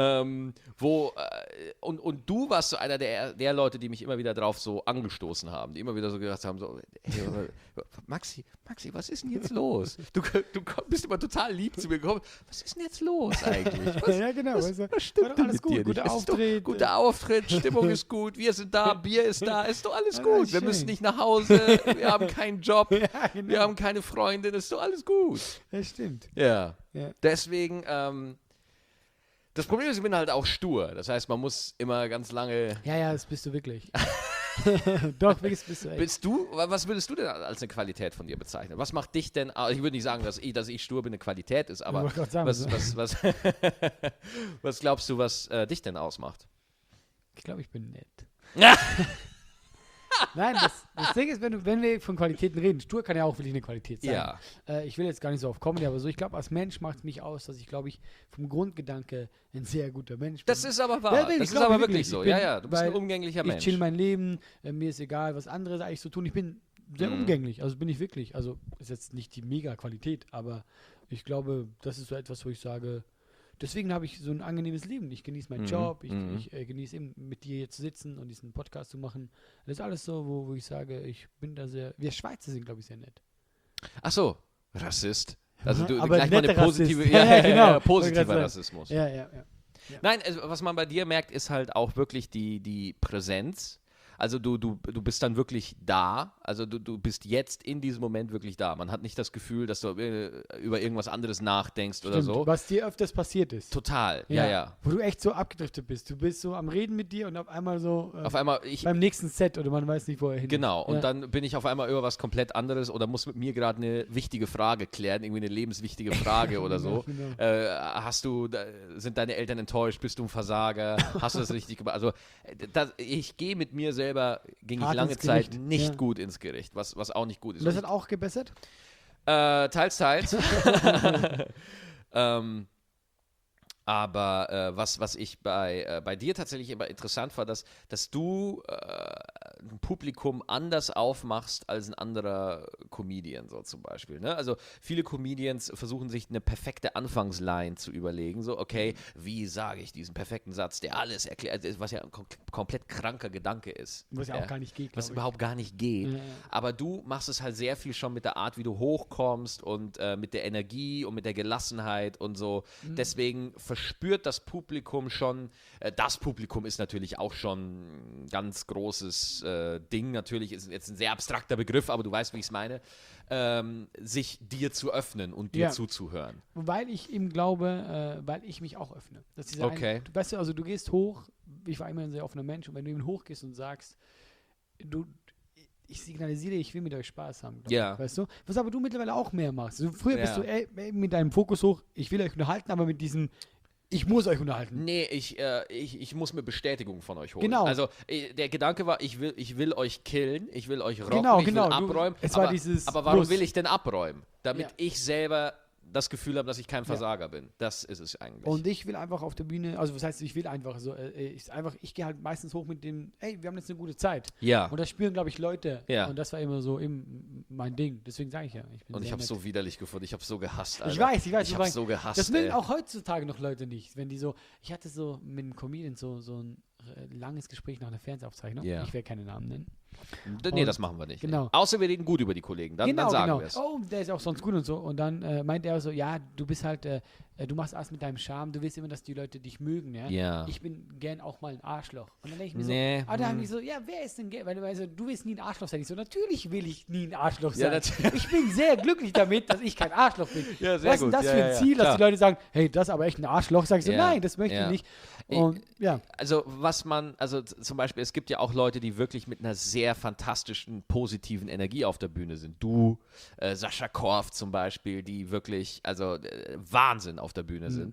Und du warst so einer der Leute, die mich immer wieder drauf so angestoßen haben, die immer wieder so gesagt haben, so, hey, Maxi, was ist denn jetzt los? Du bist immer total lieb zu mir gekommen. Was ist denn jetzt los eigentlich? Ja, genau. Was stimmt denn alles mit gut, dir guter nicht? Auftritt. Guter Auftritt, Stimmung ist gut, wir sind da, Bier ist da, ist doch alles gut. Wir schön. müssen nicht nach Hause, wir haben keinen Job, Ja, genau. wir haben keine Freundin, ist doch alles gut. Das stimmt. Ja. Ja. Deswegen, das Problem ist, ich bin halt auch stur. Das heißt, man muss immer ganz lange. Ja, das bist du wirklich. Doch, wirklich bist du echt. Was würdest du denn als eine Qualität von dir bezeichnen? Was macht dich denn, ich würde nicht sagen, dass ich stur bin, eine Qualität ist, aber Ich wollte gerade sagen, was glaubst du, was dich denn ausmacht? Ich glaube, ich bin nett. Nein, das Ding ist, wenn wir von Qualitäten reden, stur kann ja auch wirklich eine Qualität sein. Ja. Ich will jetzt gar nicht so auf Comedy, aber so, ich glaube, als Mensch macht es mich aus, dass ich, glaube ich, vom Grundgedanke ein sehr guter Mensch bin. Das ist aber wahr. Ja, das ist glaub aber ich wirklich so. Ich bin, Ja, du bist ein umgänglicher Mensch. Ich chill mein Leben, mir ist egal, was andere eigentlich so tun. Ich bin sehr umgänglich, also bin ich wirklich. Also ist jetzt nicht die Mega-Qualität, aber ich glaube, das ist so etwas, wo ich sage, deswegen habe ich so ein angenehmes Leben. Ich genieße meinen Job, ich genieße eben mit dir hier zu sitzen und diesen Podcast zu machen. Das ist alles so, wo ich sage, ich bin da sehr, wir Schweizer sind, glaube ich, sehr nett. Ach so, Rassist. Also du Aber gleich mal eine netter positive, Rassist. Genau. positiver Rassismus. Ja. Nein, also, was man bei dir merkt, ist halt auch wirklich die Präsenz. Also du bist dann wirklich da. Also du bist jetzt in diesem Moment wirklich da. Man hat nicht das Gefühl, dass du über irgendwas anderes nachdenkst oder so. Was dir öfters passiert ist. Total, ja. Wo du echt so abgedriftet bist. Du bist so am Reden mit dir und auf einmal so Auf einmal, beim nächsten Set oder man weiß nicht, wo er hin Genau, ist. und dann bin ich auf einmal über was komplett anderes oder muss mit mir gerade eine wichtige Frage klären, irgendwie eine lebenswichtige Frage oder so. Genau. Sind deine Eltern enttäuscht? Bist du ein Versager? Hast du das richtig gemacht? Also ich gehe mit mir selber, ging ich Hart lange ins Zeit Gericht. nicht gut ins Gericht, was auch nicht gut ist. Und das hat auch gebessert? Teils. Aber was ich bei dir tatsächlich immer interessant war, dass du ein Publikum anders aufmachst als ein anderer Comedian, so zum Beispiel. Ne? Also viele Comedians versuchen sich eine perfekte Anfangsline zu überlegen. So, okay, wie sage ich diesen perfekten Satz, der alles erklärt, was ja ein komplett kranker Gedanke ist. Was ja auch gar nicht geht, Was glaub ich. überhaupt gar nicht geht. Ja. Aber du machst es halt sehr viel schon mit der Art, wie du hochkommst und mit der Energie und mit der Gelassenheit und so. Deswegen verspürt das Publikum schon, das Publikum ist natürlich auch schon ein ganz großes Ding, natürlich ist jetzt ein sehr abstrakter Begriff, aber du weißt, wie ich es meine, sich dir zu öffnen und dir Ja. zuzuhören. Weil ich eben glaube, weil ich mich auch öffne. Das ist Okay. Weißt du, also du gehst hoch, ich war immer ein sehr offener Mensch, und wenn du eben hochgehst und sagst, ich signalisiere, ich will mit euch Spaß haben. glaub Ja. ich, weißt du? Was aber du mittlerweile auch mehr machst. Also früher bist Ja. du mit deinem Fokus hoch, ich will euch unterhalten, aber mit diesem, ich muss euch unterhalten. Nee, ich muss mir Bestätigung von euch holen. Genau. Also der Gedanke war, ich will euch killen, ich will euch rocken, Genau, ich will genau. abräumen. Es war dieses aber warum Muss. will ich denn abräumen? Damit Ja. ich selber das Gefühl habe, dass ich kein Versager bin. Das ist es eigentlich. Und ich will einfach auf der Bühne, also was heißt, ich will einfach so, ich gehe halt meistens hoch mit dem, ey, wir haben jetzt eine gute Zeit. ja. Und das spüren, glaube ich, Leute. Ja. Und das war immer so eben mein Ding. Deswegen sage ich ja. Ich bin Und ich sehr habe es nett. so widerlich gefunden. Ich habe es so gehasst, Alter. Ich weiß. Ich das habe es so gehasst, Das mögen ey. auch heutzutage noch Leute nicht, wenn die so, ich hatte so mit einem Comedian so ein langes Gespräch nach einer Fernsehaufzeichnung. Ja. Ich werde keine Namen nennen. Nee, Und- das machen wir nicht. genau. Nee. Außer wir reden gut über die Kollegen. Dann sagen wir es. Oh, der ist auch sonst gut und so. Und dann meint er so, ja, du bist halt, du machst alles mit deinem Charme, du willst immer, dass die Leute dich mögen, ja. Ja. Ich bin gern auch mal ein Arschloch. Und dann denke ich mir Nee, so, da haben die so, ja, wer ist denn gern, weil du weißt, du willst nie ein Arschloch sein. Ich so, natürlich will ich nie ein Arschloch Ja, sein. natürlich. Ich bin sehr glücklich damit, dass ich kein Arschloch bin. Ja, sehr Was ist denn gut. das Ja, für ein ja, Ziel, dass klar. die Leute sagen, hey, das ist aber echt ein Arschloch? Sag ich so, Ja, nein, das möchte ja. ich nicht. Und ja, Also zum Beispiel, es gibt ja auch Leute, die wirklich mit einer sehr fantastischen, positiven Energie auf der Bühne sind. Du, Sascha Korf zum Beispiel, die wirklich, also Wahnsinn auf der Bühne sind.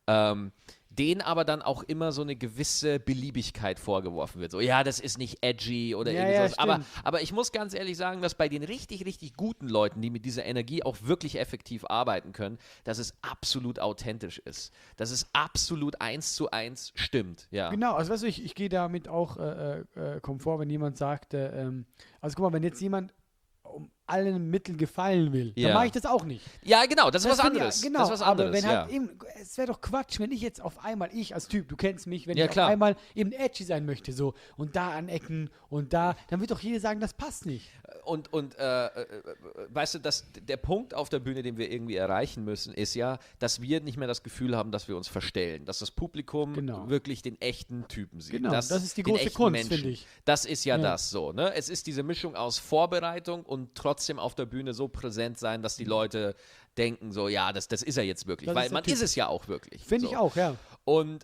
Denen aber dann auch immer so eine gewisse Beliebigkeit vorgeworfen wird. So, ja, das ist nicht edgy oder Ja, irgendwas. ja, stimmt. Aber ich muss ganz ehrlich sagen, dass bei den richtig, richtig guten Leuten, die mit dieser Energie auch wirklich effektiv arbeiten können, dass es absolut authentisch ist. Dass es absolut 1:1 stimmt. Ja. genau. Also weißt du, ich gehe damit auch Komfort, wenn jemand sagt, also guck mal, wenn jetzt jemand um allen Mitteln gefallen will, Ja. dann mache ich das auch nicht. Ja, genau, das ist was finde ich- anderes. Genau, das ist was aber anderes, wenn ja. halt eben, es wäre doch Quatsch, wenn ich jetzt auf einmal, ich als Typ, du kennst mich, wenn Ja, ich klar. auf einmal eben edgy sein möchte, so, und da anecken und da, dann wird doch jeder sagen, das passt nicht. Und weißt du, der Punkt auf der Bühne, den wir irgendwie erreichen müssen, ist ja, dass wir nicht mehr das Gefühl haben, dass wir uns verstellen. Dass das Publikum Genau. wirklich den echten Typen sieht. Genau, das ist die den große echten Kunst, Menschen. finde ich. Das ist ja, Ja. das so. Ne? Es ist diese Mischung aus Vorbereitung und trotzdem auf der Bühne so präsent sein, dass die Leute denken so, ja, das ist er jetzt wirklich. Das Weil ist der man Typ. ist es ja auch wirklich. Finde so. ich auch, ja. Und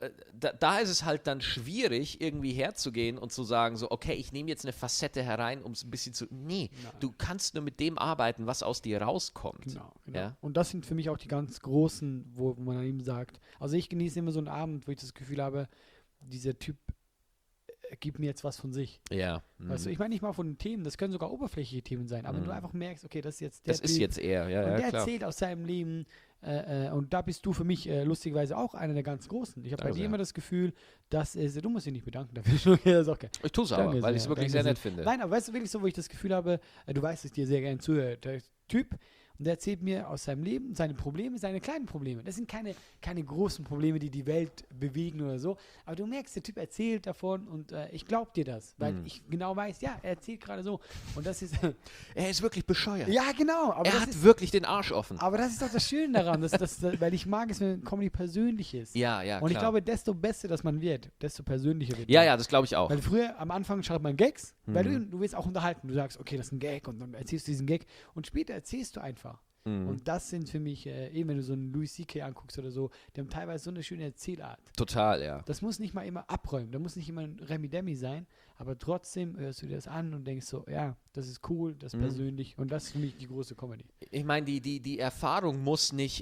da ist es halt dann schwierig, irgendwie herzugehen und zu sagen, so, okay, ich nehme jetzt eine Facette herein, um es ein bisschen zu. Nee, du kannst nur mit dem arbeiten, was aus dir rauskommt. Genau. Ja? Und das sind für mich auch die ganz großen, wo man dann eben sagt, also ich genieße immer so einen Abend, wo ich das Gefühl habe, dieser Typ gibt mir jetzt was von sich. Ja. Weißt du, ich meine nicht mal von den Themen, das können sogar oberflächliche Themen sein, aber wenn du einfach merkst, okay, das ist jetzt der Das ist Typ, jetzt er, ja, und ja, der klar. erzählt aus seinem Leben und da bist du für mich lustigerweise auch einer der ganz Großen. Ich habe bei Danke dir sehr. immer das Gefühl, dass du musst dich nicht bedanken dafür. Okay, das ist okay. Ich tue es Danke aber, weil ich es sehr, wirklich danke sehr nett sehr. finde. Nein, aber weißt du wirklich so, wo ich das Gefühl habe, du weißt, dass ich dir sehr gerne zuhöre, der Typ, und der erzählt mir aus seinem Leben seine Probleme, seine kleinen Probleme. Das sind keine großen Probleme, die die Welt bewegen oder so, aber du merkst, der Typ erzählt davon und ich glaube dir das, weil ich genau weiß, ja, er erzählt gerade so und das ist, Er ist wirklich bescheuert. ja genau, aber Er das hat ist, wirklich den Arsch offen. aber das ist doch das Schöne daran, weil ich mag es, wenn Comedy persönlich ist. Ja, ja, Und ich klar. glaube, desto besser das man wird, desto persönlicher wird Ja, man. ja, das glaube ich auch. Weil früher, am Anfang schreibt man Gags, weil du willst auch unterhalten. Du sagst, okay, das ist ein Gag und dann erzählst du diesen Gag und später erzählst du einfach. Und das sind für mich, eben wenn du so einen Louis C.K. anguckst oder so, die haben teilweise so eine schöne Erzählart. Total, ja. Das muss nicht mal immer abräumen, da muss nicht immer ein Remi-Demi sein, aber trotzdem hörst du dir das an und denkst so, ja, das ist cool, das ist persönlich und das ist für mich die große Comedy. Ich meine, die Erfahrung muss sich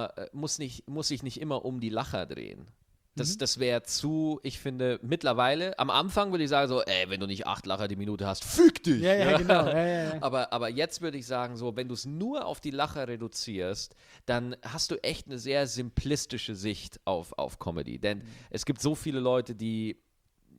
nicht immer um die Lacher drehen. Das wäre ich finde, mittlerweile, am Anfang würde ich sagen so, wenn du nicht 8 Lacher die Minute hast, fick dich! Ja, genau. Ja. Aber jetzt würde ich sagen so, wenn du es nur auf die Lacher reduzierst, dann hast du echt eine sehr simplistische Sicht auf Comedy. Denn es gibt so viele Leute, die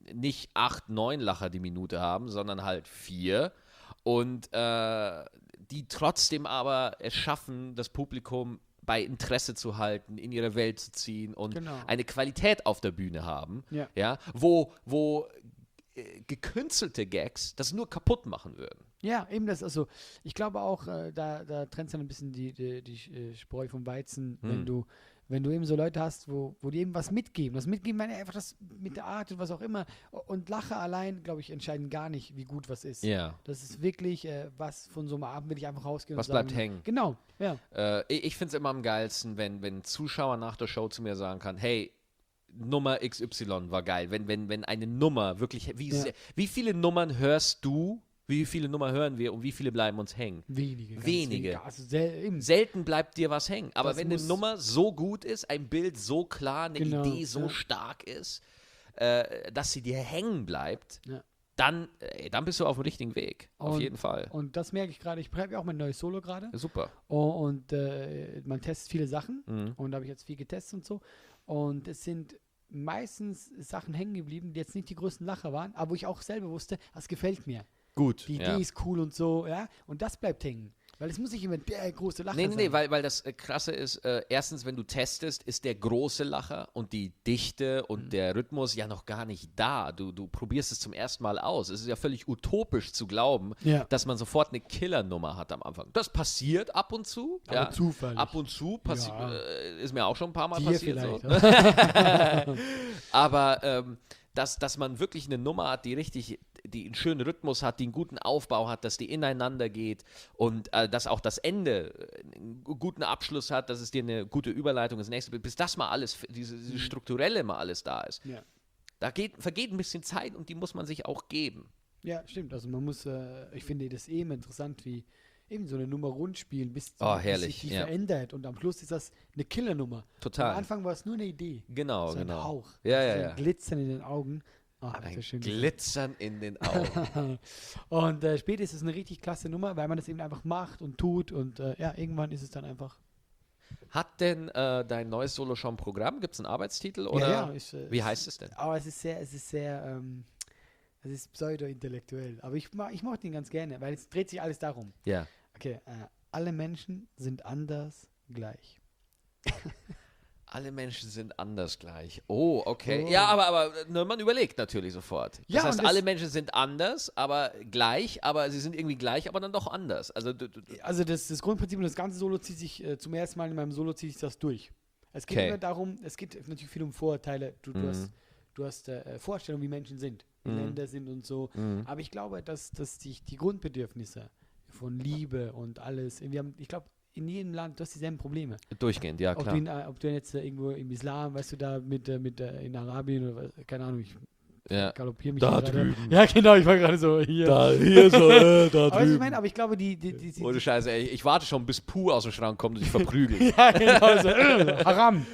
nicht 8, 9 Lacher die Minute haben, sondern halt 4 und die trotzdem aber es schaffen, das Publikum bei Interesse zu halten, in ihre Welt zu ziehen und eine Qualität auf der Bühne haben, ja, wo gekünstelte Gags das nur kaputt machen würden. Ja, eben das, also ich glaube auch, da trennst du ein bisschen die Spreu vom Weizen, wenn du eben so Leute hast, wo die eben was mitgeben. Das Mitgeben meine ich einfach das mit der Art und was auch immer. Und Lacher allein, glaube ich, entscheiden gar nicht, wie gut was ist. Ja. Das ist wirklich, was von so einem Abend will ich einfach rausgehen Was und sagen. bleibt hängen? Genau, ja. Ich finde es immer am geilsten, wenn ein Zuschauer nach der Show zu mir sagen kann, hey, Nummer XY war geil. Wenn eine Nummer wirklich, wie viele Nummern hörst du, wie viele Nummern hören wir und wie viele bleiben uns hängen? Wenige. Also selten bleibt dir was hängen. Aber Das wenn eine Nummer so gut ist, ein Bild so klar, eine Idee so stark ist, dass sie dir hängen bleibt, dann bist du auf dem richtigen Weg. Auf jeden Fall. Und das merke ich gerade. Ich habe ja auch mein neues Solo gerade. Super. Und man testet viele Sachen. Und da habe ich jetzt viel getestet und so. Und es sind meistens Sachen hängen geblieben, die jetzt nicht die größten Lacher waren, aber wo ich auch selber wusste, das gefällt mir. Gut. Die Idee ist cool und so, ja. Und das bleibt hängen. Weil es muss nicht immer der große Lacher sein. Nee, weil das Krasse ist, erstens, wenn du testest, ist der große Lacher und die Dichte und der Rhythmus ja noch gar nicht da. Du probierst es zum ersten Mal aus. Es ist ja völlig utopisch zu glauben, dass man sofort eine Killernummer hat am Anfang. Das passiert ab und zu. Aber zufällig. Ab und zu ist mir auch schon ein paar Mal passiert. So. Aber dass man wirklich eine Nummer hat, die einen schönen Rhythmus hat, die einen guten Aufbau hat, dass die ineinander geht und dass auch das Ende einen guten Abschluss hat, dass es dir eine gute Überleitung ins nächste Bild, bis das mal alles, diese strukturelle mal alles da ist. Ja. Da vergeht ein bisschen Zeit und die muss man sich auch geben. Ja, stimmt. Also man muss, ich finde das immer interessant, wie eben so eine Nummer rund spielen, bis herrlich, sich die verändert und am Schluss ist das eine Killernummer. Total. Am Anfang war es nur eine Idee. Genau, so ein Hauch. Ja, ein Glitzern in den Augen. Ein Glitzern in den Augen. Und später ist es eine richtig klasse Nummer, weil man das eben einfach macht und tut und irgendwann ist es dann einfach. Hat denn dein neues Solo schon ein Programm? Gibt es einen Arbeitstitel? Oder wie heißt es denn? Aber es ist sehr es ist pseudo-intellektuell. Aber ich mochte den ganz gerne, weil es dreht sich alles darum. Ja. Okay, alle Menschen sind anders gleich. Alle Menschen sind anders gleich. Oh, okay. Ja, aber man überlegt natürlich sofort. Das heißt, alle Menschen sind anders, aber gleich, aber sie sind irgendwie gleich, aber dann doch anders. Also das Grundprinzip und das ganze Solo zieht sich, zum ersten Mal in meinem Solo ziehe ich das durch. Es geht immer darum, es geht natürlich viel um Vorurteile. Du hast Vorstellungen, wie Menschen sind, wie Länder sind und so. Aber ich glaube, dass sich die Grundbedürfnisse von Liebe und alles, ich glaube, in jedem Land, du hast dieselben Probleme. Durchgehend, ja, klar. Ob du jetzt irgendwo im Islam, weißt du, da in Arabien oder keine Ahnung, ich galoppiere mich da gerade. drüben. Ja, genau, ich war gerade so hier. Hier so, da drüben. Aber ich glaube, Ohne Scheiße, ey, ich warte schon, bis Puh aus dem Schrank kommt und sich verprügelt. ja, genau, so, Haram.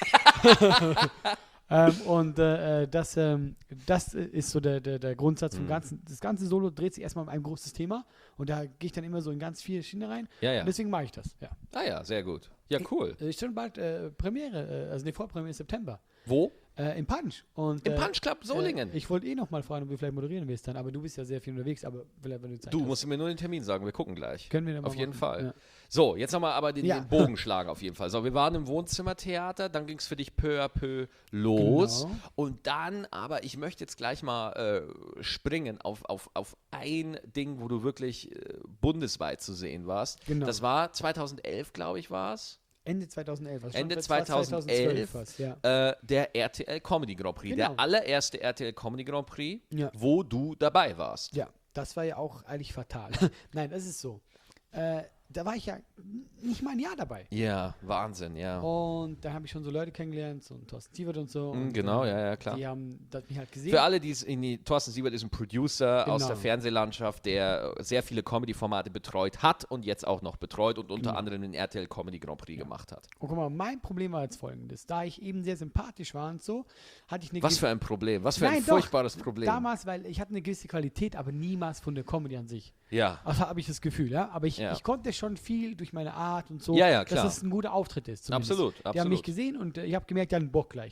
Das ist so der Grundsatz vom Ganzen. Das ganze Solo dreht sich erstmal um ein großes Thema und da gehe ich dann immer so in ganz viele Schienen rein. Ja. Und deswegen mache ich das. Ja. Ah ja, sehr gut. Ja, cool. Schon bald Premiere, also die Vorpremiere ist September. Wo? Im Punch. Und, im Punch Club Solingen. Ich wollte noch mal fragen, ob du vielleicht moderieren willst dann, aber du bist ja sehr viel unterwegs, aber vielleicht, wenn du Zeit Du hast. musst mir nur den Termin sagen, wir gucken gleich. Können wir dann auf jeden machen. Fall. Ja. So, jetzt nochmal aber den Bogen schlagen auf jeden Fall. So, wir waren im Wohnzimmertheater, dann ging es für dich peu à peu los. Genau. Und dann, aber ich möchte jetzt gleich mal springen auf ein Ding, wo du wirklich bundesweit zu sehen warst. Genau. Das war 2011, glaube ich, war es. Ende 2011. Also Ende 2011 fast, ja. Der RTL Comedy Grand Prix. Genau. Der allererste RTL Comedy Grand Prix, Ja. wo du dabei warst. Ja, das war ja auch eigentlich fatal. Nein, das ist so. Da war ich ja nicht mal ein Jahr dabei. Ja, Wahnsinn, ja. Und da habe ich schon so Leute kennengelernt, so Thorsten Sievert und so. Und, genau, ja, klar. Die haben das mich halt gesehen. Für alle, die es Thorsten Sievert ist ein Producer aus Genau. der Fernsehlandschaft, der sehr viele Comedy-Formate betreut hat und jetzt auch noch betreut und unter Genau. anderem den RTL Comedy Grand Prix gemacht hat. Und guck mal, mein Problem war jetzt folgendes. Da ich eben sehr sympathisch war und so, hatte ich eine Was für ein Problem, was für ein Nein, doch. furchtbares Problem. Damals, weil ich hatte eine gewisse Qualität, aber niemals von der Comedy an sich. Ja, Also habe ich das Gefühl, ja. Aber ich konnte schon viel durch meine Art und so, Ja, klar. dass es ein guter Auftritt ist. Zumindest. Absolut, Die haben absolut. mich gesehen und ich habe gemerkt, die hatten Bock gleich.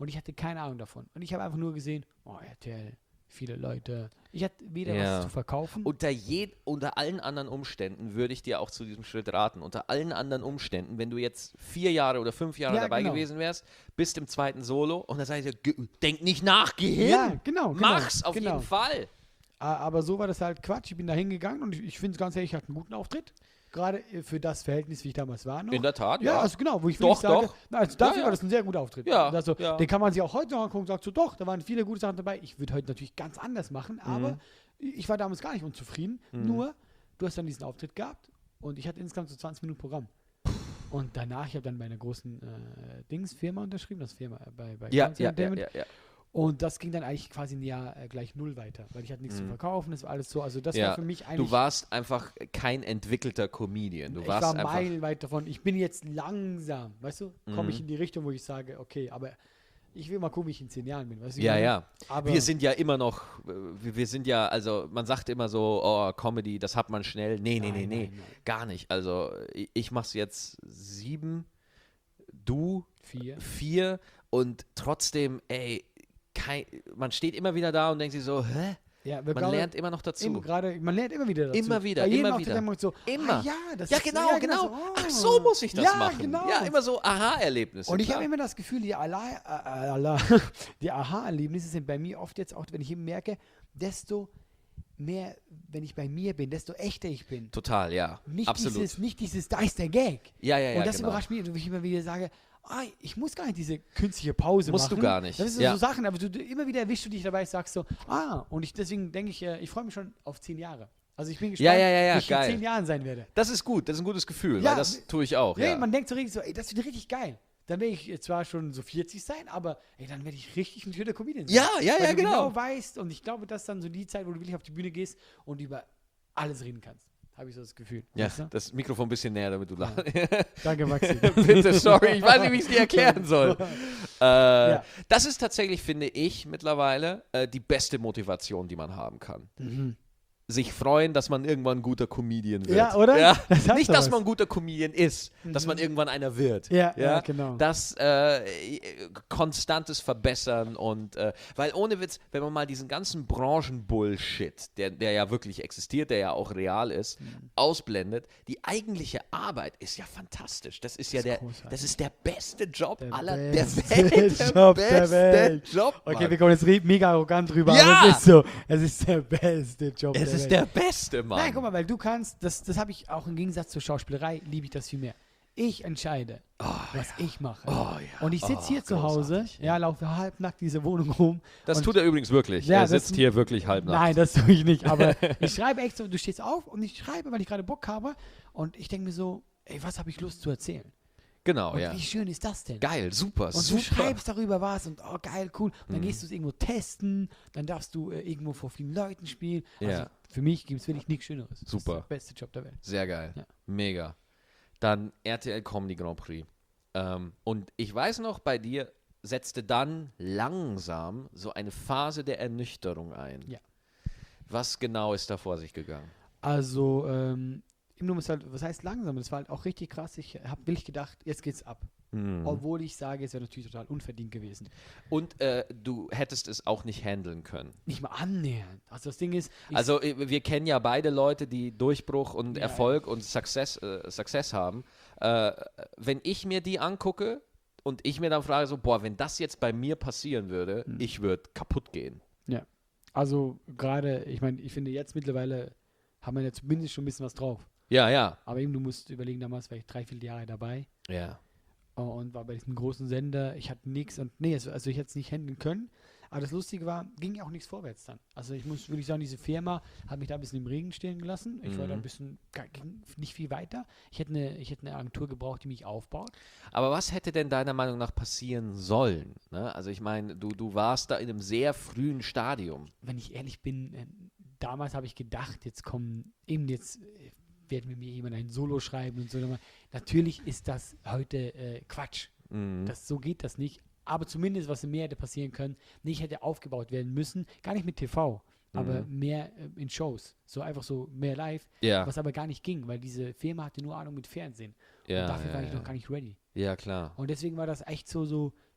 Und ich hatte keine Ahnung davon. Und ich habe einfach nur gesehen, oh, RTL, viele Leute. Ich hatte weder was zu verkaufen. Unter allen anderen Umständen würde ich dir auch zu diesem Schritt raten. Unter allen anderen Umständen, wenn du jetzt 4 Jahre oder 5 Jahre dabei gewesen wärst, bist im zweiten Solo und dann sage ich dir, denk nicht nach, geh hin. Ja, genau. Mach's auf jeden Fall. Aber so war das halt Quatsch. Ich bin da hingegangen und ich finde es ganz ehrlich, ich hatte einen guten Auftritt. Gerade für das Verhältnis, wie ich damals war noch. In der Tat, ja. Ja, also genau, wo ich wirklich sage, also dafür war das ein sehr guter Auftritt. Ja, also, den kann man sich auch heute noch angucken und sagt so, doch, da waren viele gute Sachen dabei. Ich würde heute natürlich ganz anders machen, aber ich war damals gar nicht unzufrieden. Nur, du hast dann diesen Auftritt gehabt und ich hatte insgesamt so 20 Minuten Programm. Und danach, ich habe dann bei einer großen Firma unterschrieben, das Firma bei ja. Und das ging dann eigentlich quasi ein Jahr gleich 0 weiter, weil ich hatte nichts zu verkaufen, das war alles so, also das war für mich eigentlich... Du warst einfach kein entwickelter Comedian. Ich war meilenweit davon, ich bin jetzt langsam, weißt du, komme ich in die Richtung, wo ich sage, okay, aber ich will mal gucken, wie ich in 10 Jahren bin, weißt du? Ja. Aber wir sind ja immer noch, also man sagt immer so, oh, Comedy, das hat man schnell. Nee, gar nicht. Also ich mach's jetzt 7, du 4 und trotzdem, ey, man steht immer wieder da und denkt sich so, hä? Ja, man lernt immer noch dazu. Man lernt immer wieder dazu. Immer wieder. So, immer. Genau. So, ach, so muss ich das machen. Genau. Ja, immer so Aha-Erlebnisse. Und ich habe immer das Gefühl, die Aha-Erlebnisse sind bei mir oft jetzt auch, wenn ich eben merke, desto mehr, wenn ich bei mir bin, desto echter ich bin. Total, ja. Absolut. Nicht dieses, da ist der Gag. Ja. Und das überrascht mich, wo ich immer wieder sage, ich muss gar nicht diese künstliche Pause machen. Musst du gar nicht. Das sind so Sachen, aber immer wieder erwischst du dich dabei, sagst so, und deswegen denke ich freue mich schon auf 10 Jahre. Also ich bin gespannt, wie ich in 10 Jahren sein werde. Das ist gut, das ist ein gutes Gefühl, weil das tue ich auch. Man denkt so richtig so, ey, das wird richtig geil. Dann werde ich zwar schon so 40 sein, aber dann werde ich richtig ein schöner Comedian sein. Ja, weil du genau weißt, und ich glaube, das ist dann so die Zeit, wo du wirklich auf die Bühne gehst und über alles reden kannst. Habe ich so das Gefühl. Ja, das Mikrofon ein bisschen näher, damit du lachst. Danke, Maxi. Bitte, sorry, ich weiß nicht, wie ich es dir erklären soll. Das ist tatsächlich, finde ich, mittlerweile die beste Motivation, die man haben kann. Sich freuen, dass man irgendwann ein guter Comedian wird. Ja, oder? Ja? Nicht, dass man ein guter Comedian ist, dass man irgendwann einer wird. Ja, genau. Das konstantes Verbessern und weil ohne Witz, wenn man mal diesen ganzen Branchenbullshit, der ja wirklich existiert, der ja auch real ist, ausblendet, die eigentliche Arbeit ist ja fantastisch. Das ist ja das ist der beste Job aller der Welt. Der beste Job. Okay, wir kommen jetzt mega arrogant drüber, aber es ist so. Es ist der beste Job der Welt. Es ist der beste, Mann. Nein, guck mal, weil du kannst, das habe ich auch im Gegensatz zur Schauspielerei, liebe ich das viel mehr. Ich entscheide, was ich mache. Und ich sitze hier zu Hause, laufe halbnackt diese Wohnung rum. Das tut er übrigens wirklich. Er sitzt hier wirklich halbnackt. Nein, das tue ich nicht. Aber ich schreibe echt so, du stehst auf und ich schreibe, weil ich gerade Bock habe. Und ich denke mir so, ey, was habe ich Lust zu erzählen? Genau, und wie schön ist das denn? Geil, super, und du schreibst darüber was und geil, cool. Und dann gehst du es irgendwo testen, dann darfst du irgendwo vor vielen Leuten spielen. Also für mich gibt es wirklich nichts Schöneres. Super. Das ist der beste Job der Welt. Sehr geil. Ja. Mega. Dann RTL Comedy Grand Prix. Und ich weiß noch, bei dir setzte dann langsam so eine Phase der Ernüchterung ein. Ja. Was genau ist da vor sich gegangen? Also, was heißt langsam? Das war halt auch richtig krass. Ich habe wirklich gedacht, jetzt geht's ab. Obwohl ich sage, es wäre natürlich total unverdient gewesen. Und du hättest es auch nicht handeln können. Nicht mal annähernd. Also das Ding ist... Also wir kennen ja beide Leute, die Durchbruch und Erfolg und Success haben. Wenn ich mir die angucke und ich mir dann frage so, wenn das jetzt bei mir passieren würde, ich würde kaputt gehen. Ja, also gerade, ich meine, ich finde jetzt mittlerweile haben wir ja zumindest schon ein bisschen was drauf. Ja. Aber eben, du musst überlegen, damals war ich 3-4 Jahre dabei. Ja. Und war bei diesem großen Sender. Ich hatte nichts und also ich hätte es nicht handeln können. Aber das Lustige war, ging ja auch nichts vorwärts dann. Also ich muss wirklich sagen, diese Firma hat mich da ein bisschen im Regen stehen gelassen. Ich war da ging nicht viel weiter. Ich hätte eine Agentur gebraucht, die mich aufbaut. Aber was hätte denn deiner Meinung nach passieren sollen? Ne? Also ich meine, du warst da in einem sehr frühen Stadium. Wenn ich ehrlich bin, damals habe ich gedacht, jetzt werden wir mir jemand ein Solo schreiben und so. Natürlich ist das heute Quatsch. So geht das nicht. Aber zumindest, was mehr hätte passieren können, nicht hätte aufgebaut werden müssen, gar nicht mit TV, aber mehr in Shows. So einfach so mehr live, was aber gar nicht ging, weil diese Firma hatte nur Ahnung mit Fernsehen. Und dafür war ich noch gar nicht ready. Ja, klar. Und deswegen war das echt so